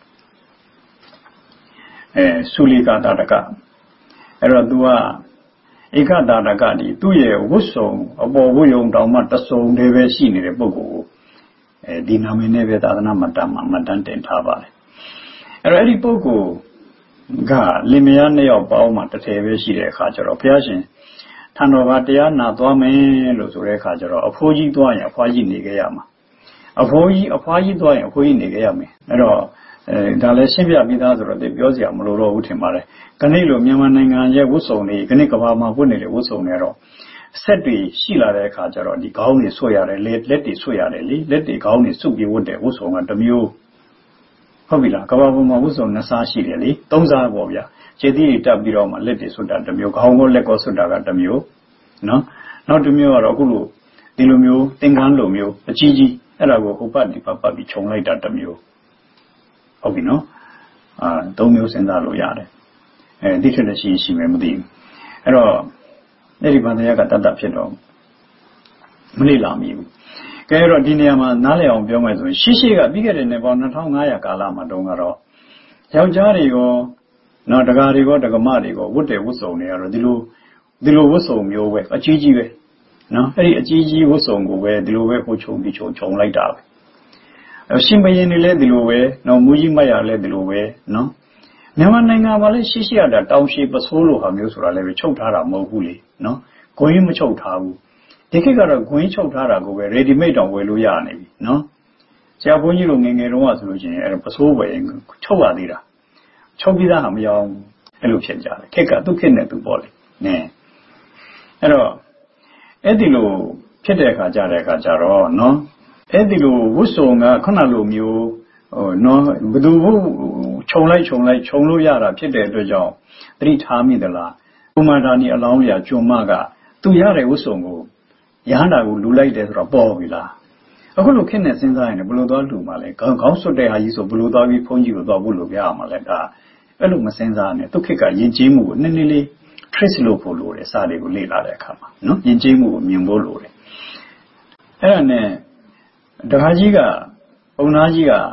သုလိကတာတကအဲ့တော့ तू ကဧကတာတကဒီသူ့ရဲ့ဝတ်စုံအပေါ်ဝတ်ယုံတောင်မှတစုံတည်းပဲရှိနေတဲ့ပုဂ္ဂိုလ်ကိုဒီနာမည်နဲ့ပဲသာသနာမတ္တမှာမှတ်တမ်းတင်ထားပါတယ်အဲ့တော့အဲ့ဒီပုဂ္ဂိုလ်ကလင်မယားနှစ်ယောက်ပေါင်းမှတစ်ထည်ပဲရှိတဲ့အခါကျတော့ဘုရားရှင်ထံတော်ကတရားနာသွားမယ်လို့ဆိုတဲ့အခါကျတော့အဖိုးကြီးသွားရင်အဖွားကြီးနေခဲ့ရမှာအဖိုးကြီးသွားရင်အဖိုးကြီးနေခဲ့ရမယ်အဲ့တော့ဒါလည်းရှင်းပြပြီးသားဆိုတော့ပြောစရာမလိုတော့ဘူးထင်ပါတယ်ခဏလိုမြန်မာနိုင်ငံရဲ့ဝတ်စုံတွေခဏကဘာမှာဝတ်နေတဲ့ဝတ်စုံတွေတော့ဆက်တွေရှိလာတဲ့အခါကျတော့ဒီခေါင်းတွေဆွတ်ရတယ်လက်တွေဆွတ်ရတယ်လေလက်တွေခေါင်းတွေစုပ်ပြီးဝတ်တဲ့ဝတ်စုံကတစ်မျိုးဟုတ်ပြီလားကဘာပေါ်မှာဝတ်စုံနှစ်စားရှိတယ်လေသုံးစားပေါ့ဗျာခြေသီးတွေတက်ပြီးတော့မှလက်တွေဆွတ်တာတစ်မျိုးခေါင်းကိုလက်ကိုဆွတ်တာကတစ်မျိုးနော်နောက်တစ်မျိုးကတော့အခုလိုဒီလိုမျိုးသင်္ကန်းလိုမျိုးအကြီးကြီးအဲ့ဒါကိုဟိုပတ်ဒီပတ်ပြီးခြုံလိုက်တာတစ်မျိုးဟုတ်ပြီနော်သုံးမျိုးစဉ်းစားလို့ရတယ်ဒီထက်လည်းရှိမယ်မသိဘူးအဲ့တော့အဲ့ဒီဗန္ဓယကတတ်တတ်ဖြစ်တော့မလေ့လာမိဘူးကဲအဲ့တော့ဒီနေရာမှာနားလည်အောင်ပြောမယ်ဆိုရင်ရှေ့ကပြီးခဲ့တဲ့နှစ်ပေါင်း2500ကာလမှာတုန်းကတော့ယောက်ျားတွေရောနော်ဒကာတွေရောဒကမတွေရောဝတ်တယ်ဝတ်စုံတွေကတော့ဒီလိုဝတ်စုံမျိုးပဲအကြီးကြီးပဲနော်အဲ့ဒီအကြီးကြီးဝတ်စုံကိုပဲဒီလိုပဲကိုခြုံပြီးခြုံလိုက်တာပဲရှင်ဘရင်တွေလည်းဒီလိုပဲနော်မူကြီးမတ်ရလည်းဒီလိုပဲနော်မြန်မာနိုင်ငံမှာလည်းရှိရတာတောင်ရှိပစိုးလိုဟာမျိုးဆိုတာလည်းပဲချုပ်ထားတာမဟုတ်ဘူးလေနော်ဂွင်းမချုပ်ထားဘူးဒီခေတ်ကတော့ဂွင်းချုပ်ထားတာကိုပဲ ready made တောင်ဝယ်လို့ရနေပြီနော်ဆရာဘုန်းကြီးတို့ငယ်တုန်းကဆိုလို့ရှိရင်အဲ့ပစိုးပဲချုပ်ရသေးတာချုပ်ပြီးသားဟာမရောအဲ့လိုဖြစ်ကြတယ်ခေတ်ကသူ့ခေတ်နဲ့သူပေါ့လေနဲအဲ့တော့အဲ့ဒီလိုဖြစ်တဲ့အခါကြတော့နော်အဲ့ဒီလိုဝတ်စုံကခုနလိုမျိုးနော်ဘယ်သူခြုံလို့ရတာဖြစ်တဲ့အတွက်ကြောင့်သတိထားမိသလားဥမာဒါနီအလောင်းလျာကျွန်းမကသူရတဲ့ဝတ်စုံကိုရဟန္တာကိုလူလိုက်တယ်ဆိုတော့ပေါ်ပြီလားအခုလိုခက်နေစဉ်းစားရင်ဘယ်လိုသွားလူမှလဲခေါင်းဆွတ်တဲ့ဟာကြီးဆိုဘယ်လိုသွားပြီးဘုန်းကြီးကိုသွားဖို့လိုပြရမှာလဲဒါအဲ့လိုမစဉ်းစားနဲ့သူခက်ကယဉ်ကျေးမှုကိုနည်းနည်းလေး trace လုပ်ဖို့လိုတယ်စာတွေကိုလေ့လာတဲ့အခါမှာနော်ယဉ်ကျေးမှုကိုမြင်ဖို့လိုတယ်အဲ့ဒါနဲ့တခါကြီးကပုံနာကြီးက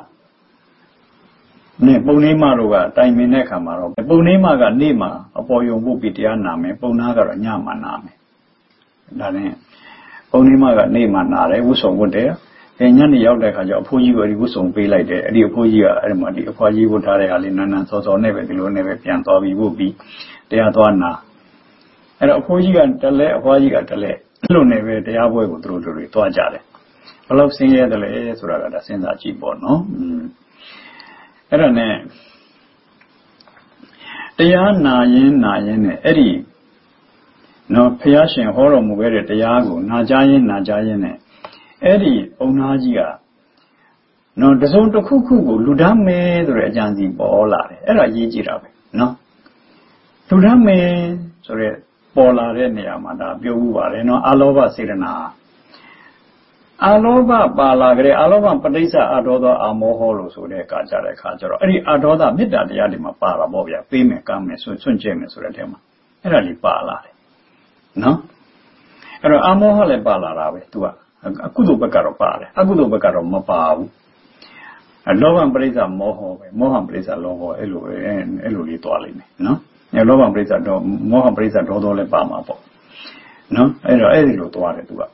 နဲ့ပုံနေမတို့ကတိုင်ပင်တဲ့အခါမှာတော့ပုံနေမကနေ့မှာအပေါ်ယုံဖို့ပြီးတရားနာမယ်ပုံနာကတော့ညမှာနာမယ်ဒါနဲ့ပုံနေမကနေ့မှာနာတယ်ဝတ်ဆောင်ဝတ်တယ်ညနေရောက်တဲ့ခါကျအဖိုးကြီးကဒီဝတ်စုံပေးလိုက်တယ်အဲ့ဒီအဖိုးကြီးကအဲ့မှာဒီအဖွားကြီးဝတ်ထားတဲ့ဟာလေးနန်းနန်းစောစောနဲ့ပဲဒီလိုနဲ့ပဲပြန်သွားပြီးဝတ်ပြီးတရားသွားနာအဲ့တော့အဖိုးကြီးကတလဲအဖွားကြီးကတလဲအဲ့လိုနဲ့ပဲတရားပွဲကိုသူတို့တွေသွားကြတယ်ဘယ်လောက်ဆင်းရဲတယ်လဲဆိုတာကဒါစဉ်းစားကြည့်ပေါ့နော်အဲ့ဒါနဲ့တရားနာရင်နဲ့အဲ့ဒီနော်ဘုရားရှင်ဟောတော်မူခဲ့တဲ့တရားကိုနာကြားရင်နဲ့အဲ့ဒီအုံနာကြီးကနော်တစုံတစ်ခုခုကိုလူဒမ်းမယ်ဆိုတဲ့အကြံစီပေါ်လာတယ်အဲ့ဒါရေးကြည့်တာပဲနော်လူဒမ်းမယ်ဆိုတဲ့ပေါ်လာတဲ့နေရာမှာဒါပြောဥပါတယ်နော်အာလောဘစေတနာအာလောဘပါလာကြတဲ့အာလောဘပဋိစ္စအာဒေါသအာမောဟလို့ဆိုတဲ့အခါကြတော့အဲ့ဒီအာဒေါသမေတ္တာတရားတွေမှာပါလာပေါ့ဗျာပေးမယ်ကမ်းမယ်ဆွန့်ကျဲမယ်ဆိုတဲ့အထက်မှာအဲ့ဒါလေးပါလာတယ်နော်အဲ့တော့အာမောဟလည်းပါလာတာပဲသူကအကုသိုလ်ဘက်ကတော့ပါတယ်အကုသိုလ်ဘက်ကတော့မပါဘူးလောဘပရိစ္ဆာမောဟပဲမောဟပရိစ္ဆာလောဘအဲ့လိုလေးသွားလိမ့်မယ်နော်အဲ့လောဘပရိစ္ဆာတော့မောဟပရိစ္ဆာဒေါသလည်းပါမှာပေါ့နော်အဲ့တော့အဲ့ဒီလိုသွားတယ်သူက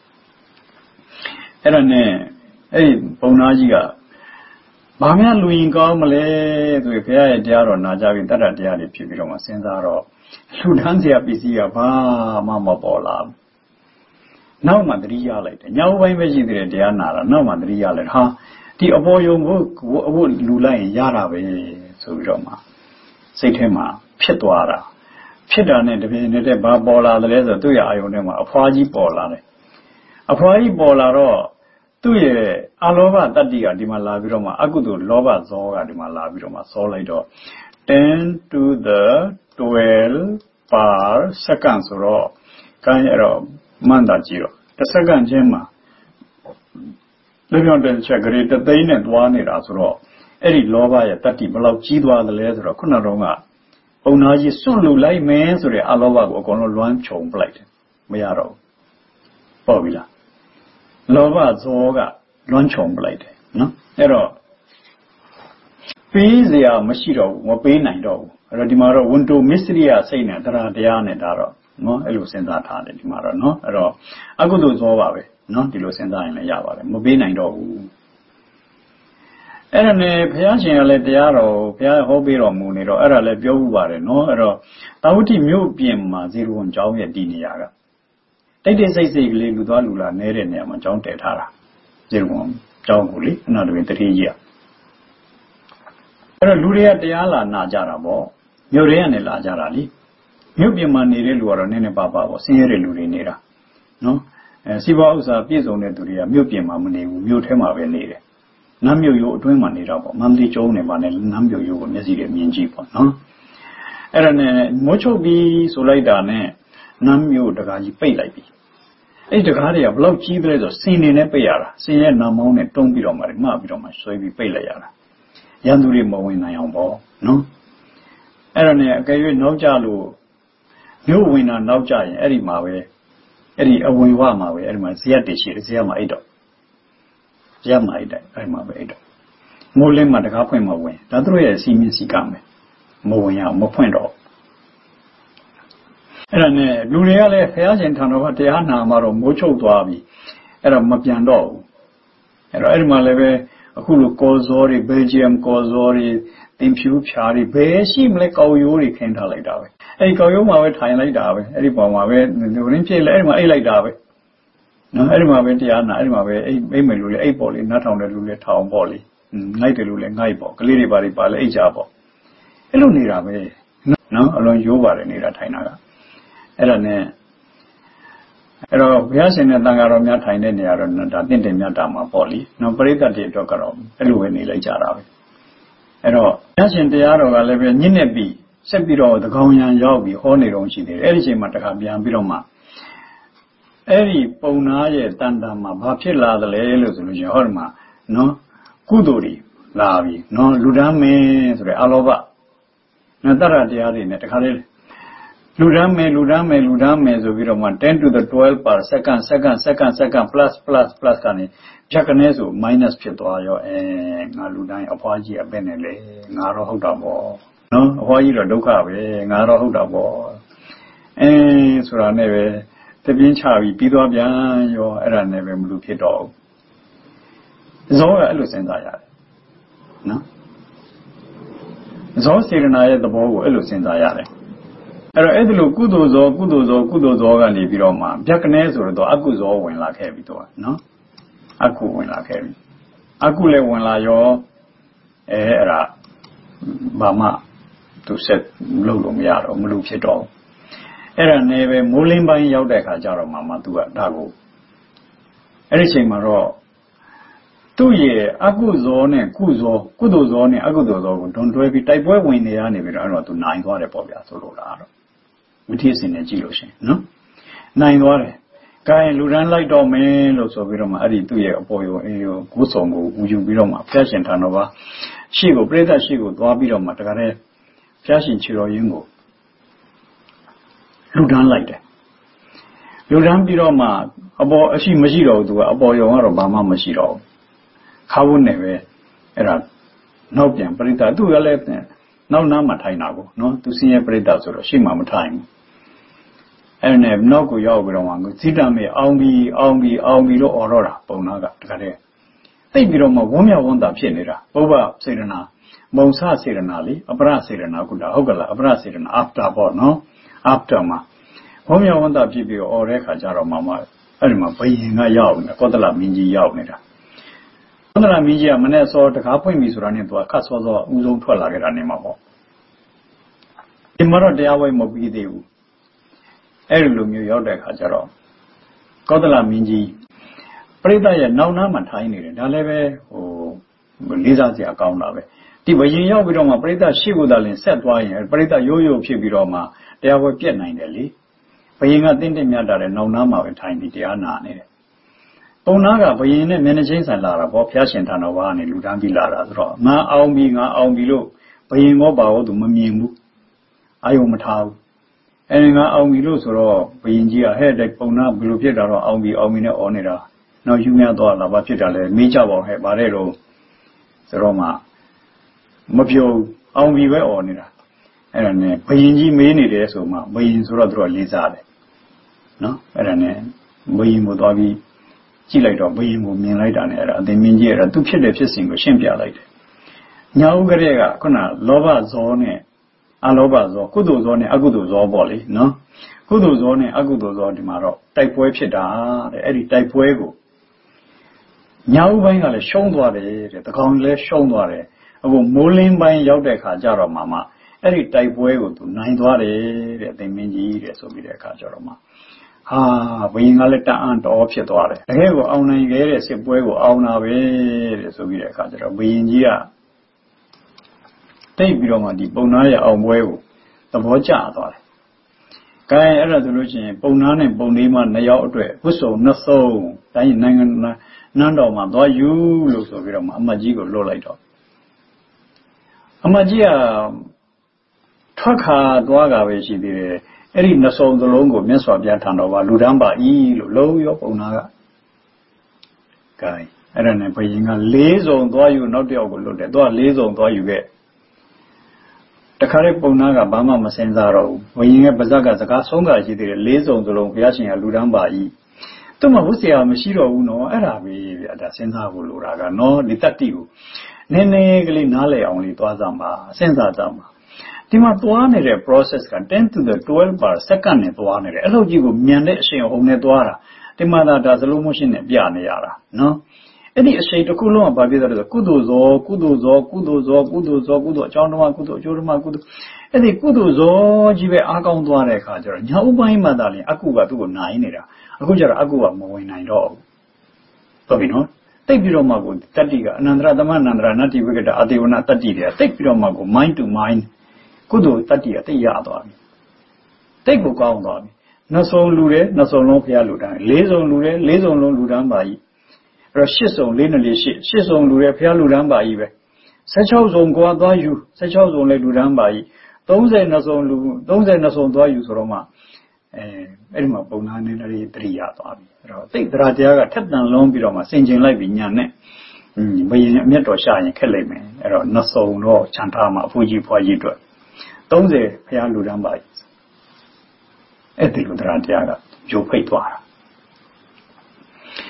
အဲ့ဒါနဲ့အဲ့ဒီပုံနာကြီးကဘာများလူရင်ကောင်းမလဲသူဘုရားရဲ့တရားတော်နာကြပြီးတတ္တတရားတွေဖြစ်ပြီးတော့မှစဉ်းစားတော့လူတန်းစရာပစ္စည်းကဘာမှမပေါ်လာဘူးနောက်မှသတိရလိုက်တယ်ညောင်ပိုင်းပဲရှိသေးတယ်တရားနာတာနောက်မှသတိရလိုက်ဟာဒီအပေါ်ယုံဖို့အဖို့လူလိုက်ရင်ရတာပဲဆိုပြီးတော့မှစိတ်ထဲမှာဖြစ်သွားတာဖြစ်တာနဲ့တပြင်းနဲ့ဘာပေါ်လာတယ်လဲဆိုတော့သူ့ရဲ့အာယုန်ထဲမှာအဖွားကြီးပေါ်လာတယ်အဖွားကြီးပေါ်လာတော့သူ့ရဲ့အလောဘတတ္တိကဒီမှာလာပြီးတော့မှအကုသိုလ်လောဘဇောကဒီမှာလာပြီးတော့မှစောလိုက်တော့10 to the 12 per second ဆိုတော့ကိုင်းအဲ့တော့မှန်တာကြည့်တော့တစ်စက္ကန့်ချင်းမှာလက်ပြောင်းတဲ့ချက်ကလေးတသိန်းနဲ့သွားနေတာဆိုတော့အဲ့ဒီလောဘရဲ့တတ္တိဘယ်လောက်ကြီးသွားသလဲဆိုတော့ခုနကတော့ပုံနာကြီးစွန့်လူလိုက်မယ်ဆိုတဲ့အလောဘကိုအကုန်လုံးလွှမ်းခြုံပလိုက်တယ်မရတော့ဘူးပေါ့ပြီလားလောဘဇောကလွှမ်းခြုံပလိုက်တယ်နော်အဲ့တော့ပေးစရာမရှိတော့ဘူးမပေးနိုင်တော့ဘူးအဲ့တော့ဒီမှာတော့ဝန်တိုမစ္စရိယစိတ်နဲ့တရားနဲ့ဒါတော့နော်အဲ့လိုစဉ်းစားထားတယ်ဒီမှာတော့နော်အဲ့တော့အကုသိုလ်ဇောပါပဲနော်ဒီလိုစဉ်းစားရင်လည်းရပါတယ်မပေးနိုင်တော့ဘူးအဲ့ဒါနဲ့ဘုရားရှင်ကလည်းတရားတော်ဘုရားဟောပေးတော်မူနေတော့အဲ့ဒါလည်းပြောဥပါတယ်နော်အဲ့တော့တာဝတိမြို့ပြင်မှာဇေရဝံကျောင်းရဲ့တည်နေရာကတိတ်တိတ်ဆိတ်ဆိတ်ကလေးလူသွားလူလာနေတဲ့နေရာမှာကျောင်းတည်ထားတာဇေရဝံကျောင်းကိုလေအဲ့ဒါတွင်တတိယကြီးအဲ့တော့လူတွေကတရားလာနာကြတာပေါ့မြို့တွေကနေလာကြတာလीမြို့ပြင်မှာနေတဲ့လူကတော့နည်းနည်းပါပါပေါ့ဆင်းရဲတဲ့လူတွေနေတာနော်စီးပွားဥစ္စာပြည့်စုံတဲ့သူတွေကမြို့ပြင်မှာမနေဘူးမြို့ထဲမှာပဲနေတယ်နမ်းမြို့ရိုးအတွင်းမှာနေတာပေါ့မန္တလေးကျုံးနေမှာနဲ့နမ်းမြို့ရိုးကိုမျက်စိနဲ့မြင်ကြည့်ပေါ့နော်အဲ့ဒါနဲ့မိုးချုပ်ပြီးဆိုလိုက်တာနဲ့နမ်းမြို့တကားကြီးပိတ်လိုက်ပြီအဲ့ဒီတကားတွေကဘလောက်ကြီးသလဲဆိုစင်နေနဲ့ပိတ်ရတာစင်ရဲ့နာမောင်းနဲ့တုံးပြီးတော့မှမှပြီးတော့မှဆွဲပြီးပိတ်လိုက်ရတာရန်သူတွေမဝင်နိုင်အောင်ပေါ့နော်အဲ့ဒါနဲ့အကယ်၍နောက်ကျလို့မြို့ဝင်တာနောက်ကျရင်အဲ့ဒီမှာပဲအဲ့ဒီအဝင်ဝမှာပဲအဲ့ဒီမှာဇရက်တွေရှိတယ်ဇရက်မှာအိတ်တော့ဇရက်မှာအိတ်တယ်အဲ့ဒီမှာပဲအိတ်တော့မိုးလင်းမှာတကားဖွင့်မဝင်ဒါသူတို့ရဲ့စီမင်းစီကမယ်မဝင်ရအောင်မဖွင့်တော့အဲ့ဒါနဲ့လူတွေကလည်းဘုရားရှင်ထံတော်ကတရားနာမှာတော့မိုးချုပ်သွားပြီအဲ့တော့မပြန်တော့ဘူးအဲ့တော့အဲ့ဒီမှာလည်းပဲအခုလိုကော်ဇောတွေဘယ်ဂျီယမ်ကော်ဇောတွေတင်ဖြူဖြာတွေဘယ်ရှိမလဲကောက်ရိုးတွေခင်းထားလိုက်တာပဲအဲ့ဒီကောက်ရိုးမှာပဲထိုင်လိုက်တာပဲအဲ့ဒီပေါ်မှာပဲလူရင်းဖြစ်လဲအဲ့ဒီမှာအိတ်လိုက်တာပဲနော်အဲ့ဒီမှာပဲတရားနာအဲ့ဒီမှာပဲအိတ်မယ်လို့လေအိတ်ပေါ့လေနှတ်ထောင်တဲ့လူလေထောင်ပေါ့လေငိုက်တယ်လို့လေငိုက်ပေါ့ကလေးတွေပါလေအိတ်ကြပေါ့အဲ့လိုနေတာပဲနော်အလွန်ရိုးပါတယ်နေတာထိုင်တာကအဲ့ဒါနဲ့အဲ့တော့ဘုရားရှင်နဲ့တန်ဃာတော်များထိုင်တဲ့နေရာတော့ဒါတင့်တယ်မြတ်တာမှာပေါ့လေနော်ပရိသတ်တွေအတွက်ကတော့အဲ့လိုပဲနေလိုက်ကြတာပဲအဲ့တော့ဘုရားရှင်တရားတော်ကလည်းပဲညစ်နေပြီးဆက်ပြီးတော့သကောင်ရံရောက်ပြီးဟောနေတော့ရှိသေးတယ်အဲ့ဒီအချိန်မှာတခါပြန်ပြီးတော့မှအဲ့ဒီပုံနာရဲ့တန်တန်မှာဘာဖြစ်လာသလဲလို့ဆိုလို့ရှိရင်ဟောဒီမှာနော်ကုသိုလ်တွေလာပြီနော်လူဒမ်းမင်းဆိုတဲ့အလောဘနော်တတ္တတရားတွေနဲ့တခါလေးလူဒမ်းမယ်ဆိုပြီးတော့မှ10 to the 12 per second plus ကနေဖြတ်ကနေဆို minus ဖြစ်သွားရောငါလူတိုင်းအဖွားကြီးအပဲ့နဲ့လေငါတော့ဟုတ်တာပေါ့နော်အဖွားကြီးတော့ဒုက္ခပဲငါတော့ဟုတ်တာပေါ့ဆိုတာနဲ့ပဲတပြင်းချပြီးပြီးသွားပြန်ရောအဲ့ဒါနဲ့ပဲမလူဖြစ်တော့ Zoga Elusenza. No? Zosirana at the Bogo Elusenza. Edlu Kudozo, and Ibiroma, Jacanes or the Akuzo when like heavy door, no? Aku when like heavy. Akule when la yo era Bama to set Lulum Yard or Mulupito. Era neve mulling by Yaudeka Jaro Mama to a Dago. Everything Maro. 2 years, Aguzone, Kudozone, Agudozo, don't do every type of when they are never to 9 water pobia solo. Which is in a geology, no? 9 water. Kai Luran like domain, lots of Viroma, Adi 2 year, Poyo, Gusongo, Uju Viroma, Fashion Tanova, Shigo, Breda Shigo, Dwabiroma, Tagare, Fashion Chiro Yungo. Ludan like that. Ludan Biroma, about she Majiro, to a boy or Obama Majiro. How never era no pian, Perita, do a left there. No Namatainago, no, to see a Perita or Shima time. And have no go yoga, Zita me, Almi, Aurora, Bonaga, Tare. They belong a woman won't up Shenera, Boba Serena, Monsa Serenali, Abra Serena, Guda Hogala, Abra Serena, after no, after ma. Homia won't up Gibio or Reka Jaro Mama, Elma, paying a yawn, a Kotala Minji yawnera. Kotala Minji, a manes or the Kapoim is running to a Castle Uzo Twalaga Animabo. In Mara de Awa Mobidu. Erlum you Yodek Hajaro. Kotala Minji. Preda now Naman tiny, Daleve, or Liza the account of it. The Vajia Viroma Preda Shigudalin set wine, Preda Yoyo Pibiroma, they are working 9 daily. Paying a Dindemia and no Nama with tiny Diana. Bonaga, Payne, Menagins and Lara, Bob Yashin Tanovani, Ludambi Lara, Ma Aumilo, paying Mobile to Mamimu. Ayumatau. And Aumilus or Payingia head like Pona, Blupia or Aumina Onera. No, you may adore Lavapita, Micha or Barero, Roma. Mapio, Aumive Onera. And Payinji many days or Ma, Bayin Suradro Lizard. No, and Bayin would be Chilite or Bayin would mean like an era. They mean here to kill the fishing with Shimpia like. Now Garega, Kona, Lova Zone. Alobazo, Kudozone, Agudozo Bolly, no? Kudozone, Agudozo di Maro, type webshida, the edit type wego. Now buying a shondware, the countless shondware, a mulling by Yaudeka Jaro Mama, edit type wego to 9 dware, the Minji, so be the Kajaroma. Ah, being a letter aunt of Shetware. The Hego Auna Gere, Sepuego, Auna Vere, so be the Kajara, being Gia. Take Biroma di Bonaya or Weo, the Boja. Kai era the Lucian, Bonan and Bonima, Nayaudre, Pusso, no so, Dine Nandoma, do you look of Viroma, Amajigo Lolito. Amagia Traka Dwaga, where she did Eri Naso the Longo, Meswa Biatanova, Ludamba, Low Yok Onaga. Kai, I don't know, paying a lays on do you not the overloaded, do a lays on do you get. The Kare Bonaga Bama Masenzaro, when you have Bazaga, the Gasonga, she did a laser on the long Yashin Ludamba. Toma Husia Mashiro Uno, Arabi, at the Senza Luraga, no, Litatu. Nene Nale only Tuazamba, Senza Zamba. Tima Tuanere process can tend to the 12 bar second at Tuanere, Elogigo Miane, Honetwara, Timada does a lomotion at Bianiara, no? Any shade of Kuloma, Babida, Kudozo, Chonoma, Kudo, Jurma, Kudo, and the Kudozo, Jive Akon Duare Kajar, Yauma Madali, Akuba to 9 era, Akujar Agua Moy 9 dog. Tobino, take Piromago, Tatiga, Nandra the man, Nandra, Nati Wicked, Adevana Tatiga, take Piromago, mind to mind, Kudo, Tatia, the Yadon. Take Bukon dog. No so Lure, no so long Pialudan, Lazon Lure, Lazon Ludan by. Shison, Linally, Shison, Lure, Pialudamba, Eve. Such house on Goa you, such house on Ledudamba. Those are not on Doyu Roma. Elma Bonani, 3 yards. Take the Radiaga, Tetan Long Biroma, singing like Vignane. Metro Shine, Keleme, not so no Chantama, Fuji Pajito. Those are Pialudamba. Etilu Radiaga, Joe Petua.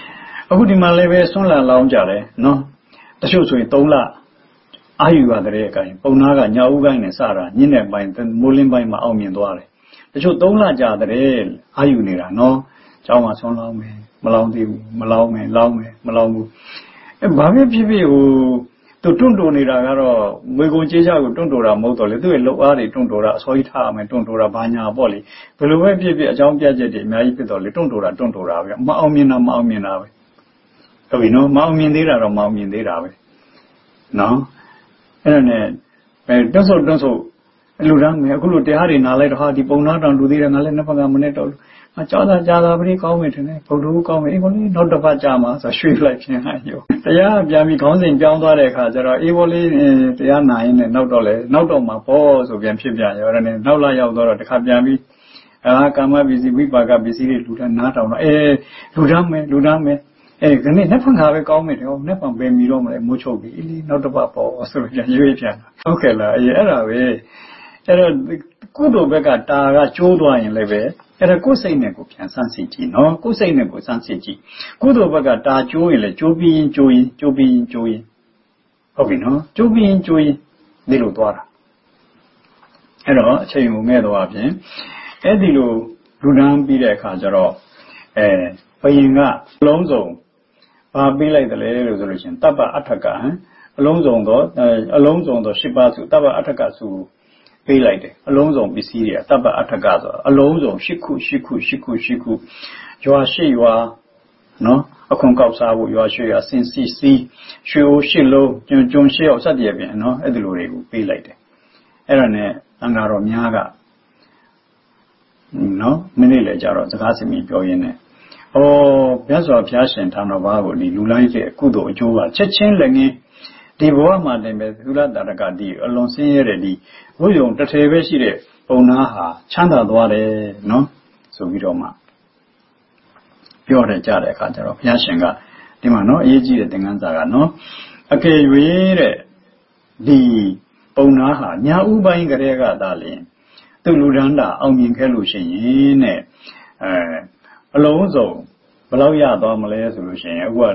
အခုဒီမှာလည်းပဲဆွမ်းလာလောင်းကြတယ်နော်တချို့ဆိုရင်3လအာယူရတဲ့အကိုင်းပုံနာကညဦးကိုင်းနဲ့စတာညနေပိုင်းမိုးလင်းပိုင်းမှာအောင်မြင်သွားတယ်တချို့3လကြာတဲ့အာယူနေတာနော်ကျောင်းမှာဆွမ်းလောင်းမယ်မလောင်းသေးဘူးမလောင်းမယ်လောင်းမယ်မလောင်းဘူးဘာဖြစ်ဖြစ်ဟိုသူတွန့်တိုနေတာကတော့ငွေကုန်ကြေးချကိုတွန့်တိုတာမဟုတ်တော့လေသူ့ရဲ့လောက်အားတွေတွန့်တိုတာအစောကြီးထားရမယ်တွန့်တိုတာဘာညာပေါ့လေဘယ်လိုပဲဖြစ်ဖြစ်အကြောင်းပြချက်တွေအများကြီးဖြစ်တော့လေတွန့်တိုတာပဲမအောင်မြင်တာပဲဟုတ်ပြီနော်မအောင်မြင်သေးတာတော့မအောင်မြင်သေးတာပဲနော်အဲ့ဒါနဲ့တွန့်ဆုပ်လူတန်းမယ်အခုလိုတရားတွေနားလိုက်တော့ဟာဒီပုံနာတောင်လူသေးတယ်ငါလည်းနှစ်ပတ်ကမနဲ့တော့ကြာတာပရိကောင်းမယ်ထင်တယ်ဘုဒ္ဓကောင်းမယ်အေးဘောလေးနောက်တစ်ပတ်ကြာမှာဆိုရွှေ့လိုက်ခြင်းဟာရောတရားပြန်ပြီးခေါင်းစဉ်ပြောင်းသွားတဲ့အခါကျတော့အေးဘောလေးတရားနာရင်လည်းနောက်တော့မှာပေါ့ဆိုပြန်ဖြစ်ပြန်ရောတယ်နောက်လာရောက်တော့တခါပြန်ပြီးကာမပစ္စည်းဝိပါကပစ္စည်းတွေလူတန်းနားတောင်တော့လူတန်းမယ်ခဏနှစ်ဖန်ခါပဲကောင်းမယ်တဲ့ဟောနှစ်ဖန်ပဲမီတော့မလဲမိုးချုပ်ပြီအေးလေးနောက်တစ်ပတ်ပေါ့ဆိုပြန်ရွေးပြန်ဟုတ်ကဲ့လားအဲ့ဒါပဲအဲ့တော့ကုသိုလ်ဘက်ကတာကကျိုးသွားရင်လည်းပဲအဲ့ဒါကိုယ်စိတ်နဲ့ကိုပြန်ဆန်းစစ်ကြည့်နော်ကိုယ်စိတ်နဲ့ကိုဆန်းစစ်ကြည့်ကုသိုလ်ဘက်ကတာကျိုးရင်လည်းကျိုးပြီးရင်ဟုတ်ပြီနော်ကျိုးပြီးရင်ဒီလိုသွားတာအဲ့တော့အချိန်ကိုမဲ့သွားပြင်အဲ့ဒီလိုလူဒန်းပြီးတဲ့အခါကျတော့ဘယင်ကအလုံးစုံဘာပေးလိုက်တယ်လဲလို့ဆိုလို့ရှိရင်တပ္ပအထကအလုံးစုံသော10ပါးစုတပ္ပအထကစုပေးလိုက်တယ်အလုံးစုံပစ္စည်းတွေကတပ္ပအထကဆိုအလုံးစုံ8ခုရွာ8ရွာနော်အခွန်ကောက်စားဖို့ရွာ8ရွာစင်စီရွှေအို8လုံးကျွန်း8ရောက်စက်တည်းပြင်နော်အဲ့ဒီလိုတွေကိုပေးလိုက်တယ်အဲ့ဒါနဲ့အင်္ဂါတော်များကနော်မိနစ်လေကြတော့စကားစင်ပြီးပြောရင်းနဲ့မြတ်စွာဘုရားရှင်ထာတော်ဘာကိုဒီလူလိုက်ရဲ့ကုသိုလ်အကျိုးကချက်ချင်းလည်းငင်းဒီဘဝမှာတင်ပဲသုလတာရကတိအလွန်ဆင်းရဲတဲ့ဒီဘုယုံတစ်ထေပဲရှိတဲ့ပုံနာဟာချမ်းသာသွားတယ်နော်ဆိုပြီးတော့မှပြောရကြတဲ့အခါကျတော့ဘုရားရှင်ကဒီမှာနော်အရေးကြီးတဲ့သင်္ကန်းစာကနော်အကယ်၍တဲ့ဒီပုံနာဟာညာဥပိုင်းကလေးကသာလင်သူလူဒန်းတာအောင်မြင်ခဲ့လို့ရှိရင်တဲ့အလုံးစုံဘယ်လောက်ရသွားမလဲဆိုလို့ရှိရင်အခုက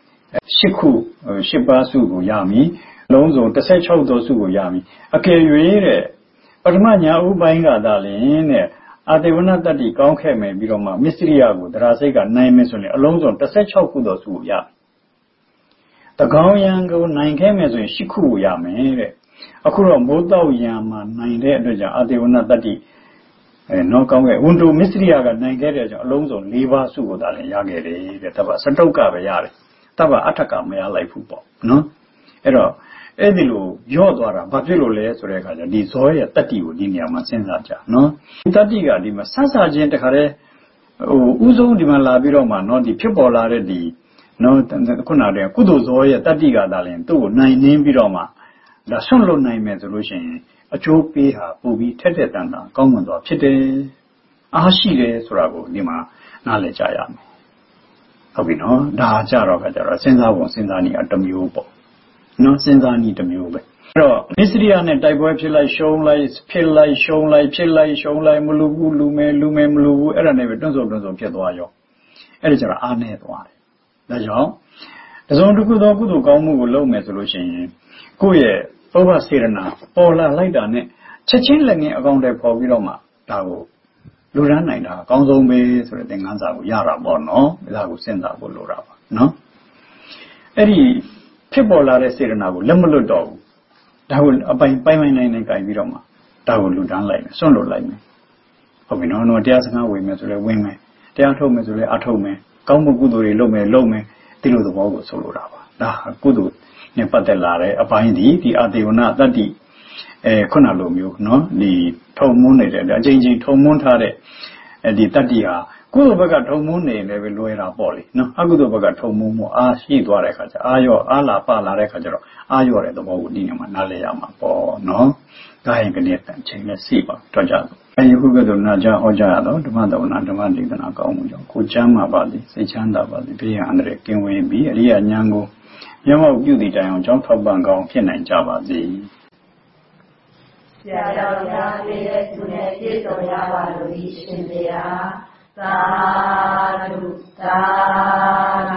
10ပါးစုကိုရပြီအလုံးစုံ16သောစုကိုရပြီအကယ်၍တဲ့ပထမညာဥပိုင်းကသာလင်တဲ့အာတေဝနတ္တိကောင်းခဲ့မယ်ပြီးတော့မှမစ္စရိယကိုတရားစိတ်ကနိုင်မယ်ဆိုရင်အလုံးစုံ16ခုသောစုကိုရတကောင်းယံကိုနိုင်ခဲ့မယ်ဆိုရင်10ခုကိုရမယ်တဲ့အခုတော့မိုးတောက်ယံမှာနိုင်တဲ့အတွက်ကြောင့်အာတေဝနတ္တိနော်ကောင်းခဲ့ဝန်တိုမစ္စရိယကနိုင်ခဲ့တဲ့ကြောင့်အလုံးစုံ4ပါးစုကိုသာလင်ရခဲ့တယ်တဲ့တပ္ပစတုတ်ကပဲရတယ်တပ္ပအထကမရလိုက်ဘူးပေါ့နော်အဲ့တော့အဲ့ဒီလိုရော့သွားတာဘာဖြစ်လို့လဲဆိုတဲ့အခါကျဒီဇောရဲ့တတ္တိကိုဒီနေရာမှာစဉ်းစားကြနော်ဒီတတ္တိကဒီမှာဆဆချင်းတခါတည်းဥဆုံးဒီမှာလာပြီးတော့မှနော်ဒီဖြစ်ပေါ်လာတဲ့ဒီနော်ခုနကကုသိုလ်ဇောရဲ့တတ္တိကသာလင်သူ့ကိုနိုင်နှင်းပြီးတော့မှဒါဆွန့်လွတ်နိုင်မယ်ဆိုလို့ရှိရင်အကျိုးပေးဟာပို့ပြီးထက်တန်တာကောင်းမွန်သွားဖြစ်တယ်အားရှိတယ်ဆိုတာကိုဒီမှာနားလည်ကြရမယ်ဟုတ်ပြီနော်ဒါကြတော့စဉ်းစားပုံစဉ်းစားနည်းအတစ်မျိုးပေါ့နော်စဉ်းစားနည်းတစ်မျိုးပဲအဲ့တော့မစ္စရိယနဲ့တိုက်ပွဲဖြစ်လိုက်ရှုံးလိုက်ဖြစ်လိုက်ရှုံးလိုက်မလူဘူးလူမဲမလူဘူးအဲ့ဒါနဲ့ပဲတွန့်ဆုပ်ဖြစ်သွားရောအဲ့ဒါကြတော့အားနေသွားတယ်ဒါကြောင့်တစုံတစ်ခုသောကုသိုလ်ကောင်းမှုကိုလုပ်မယ်ဆိုလို့ရှိရင်ကိုယ့်ရဲ့ပုဗ္ဗစေရနာပေါ်လာလိုက်တာနဲ့ချက်ချင်းလည်းငင်းအကောင့်တွေပေါ်ပြီးတော့မှဒါကိုလူရန်နိုင်တာအကောင်းဆုံးပဲဆိုတဲ့သင်ခန်းစာကိုရတာပေါ့နော်ဒါကိုစဉ်းစားဖို့လိုတာပါနော်အဲ့ဒီဖြစ်ပေါ်လာတဲ့စေရနာကိုလက်မလွတ်တော့ဘူးဒါကိုအပိုင်နိုင်ကြိုင်ပြီးတော့မှဒါကိုလူတန်းလိုက်မယ်စွန့်လွတ်လိုက်မယ်ဟုတ်ပြီနော်တရားစကားဝင်မယ်ဆိုလဲဝင်မယ်တရားထုတ်မယ်ဆိုလဲအထုတ်မယ်ကောင်းမှုကုသိုလ်တွေလုပ်မယ်ဒီလိုသဘောကိုဆိုလိုတာပါဒါကုသိုလ်နဲ့ပတ်သက်လာတဲ့အပိုင်းဒီအာတေဝနတတ္တိခုနလိုမျိုးနော်ဒီထုံမွန်းနေတဲ့အချိန်ထုံမွန်းထားတဲ့ဒီတတ္တိဟာကုသိုလ်ဘက်ကထုံမွန်းနေလည်းပဲလွယ်တာပေါ့လေနော်အကုသိုလ်ဘက်ကထုံမွန်းမှုအားရှိသွားတဲ့အခါကျအားလာပလာတဲ့အခါကျတော့အားရော့တဲ့သဘောကိုဒီနေမှာနားလည်ရမှာပေါ့နော်ဒါရင်ကနေအချိန်နဲ့စီပါတော့ကြယခုကတို့နာကြဟောကြရတော့ဓမ္မသဝနာဓမ္မဒေသနာကောင်းမှုကြောင့်ကိုချမ်းသာပါသည်စိတ်ချမ်းသာပါသည်ဘေးရန်အန္တရာယ်ကင်းဝေးပြီးအရိယာဉာဏ်ကိုမျက်မှောက်ပြုသည့်တိုင်အောင်ကြောင်းထောက်ပံ့ကောင်းဖြစ်နိုင်ကြပါစေ။ဆရာတော်များပြည့်စုံတဲ့ပြည့်စုံရပါလို့ဤရှင်ဘုရားသာဓုသာဓု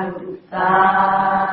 သာ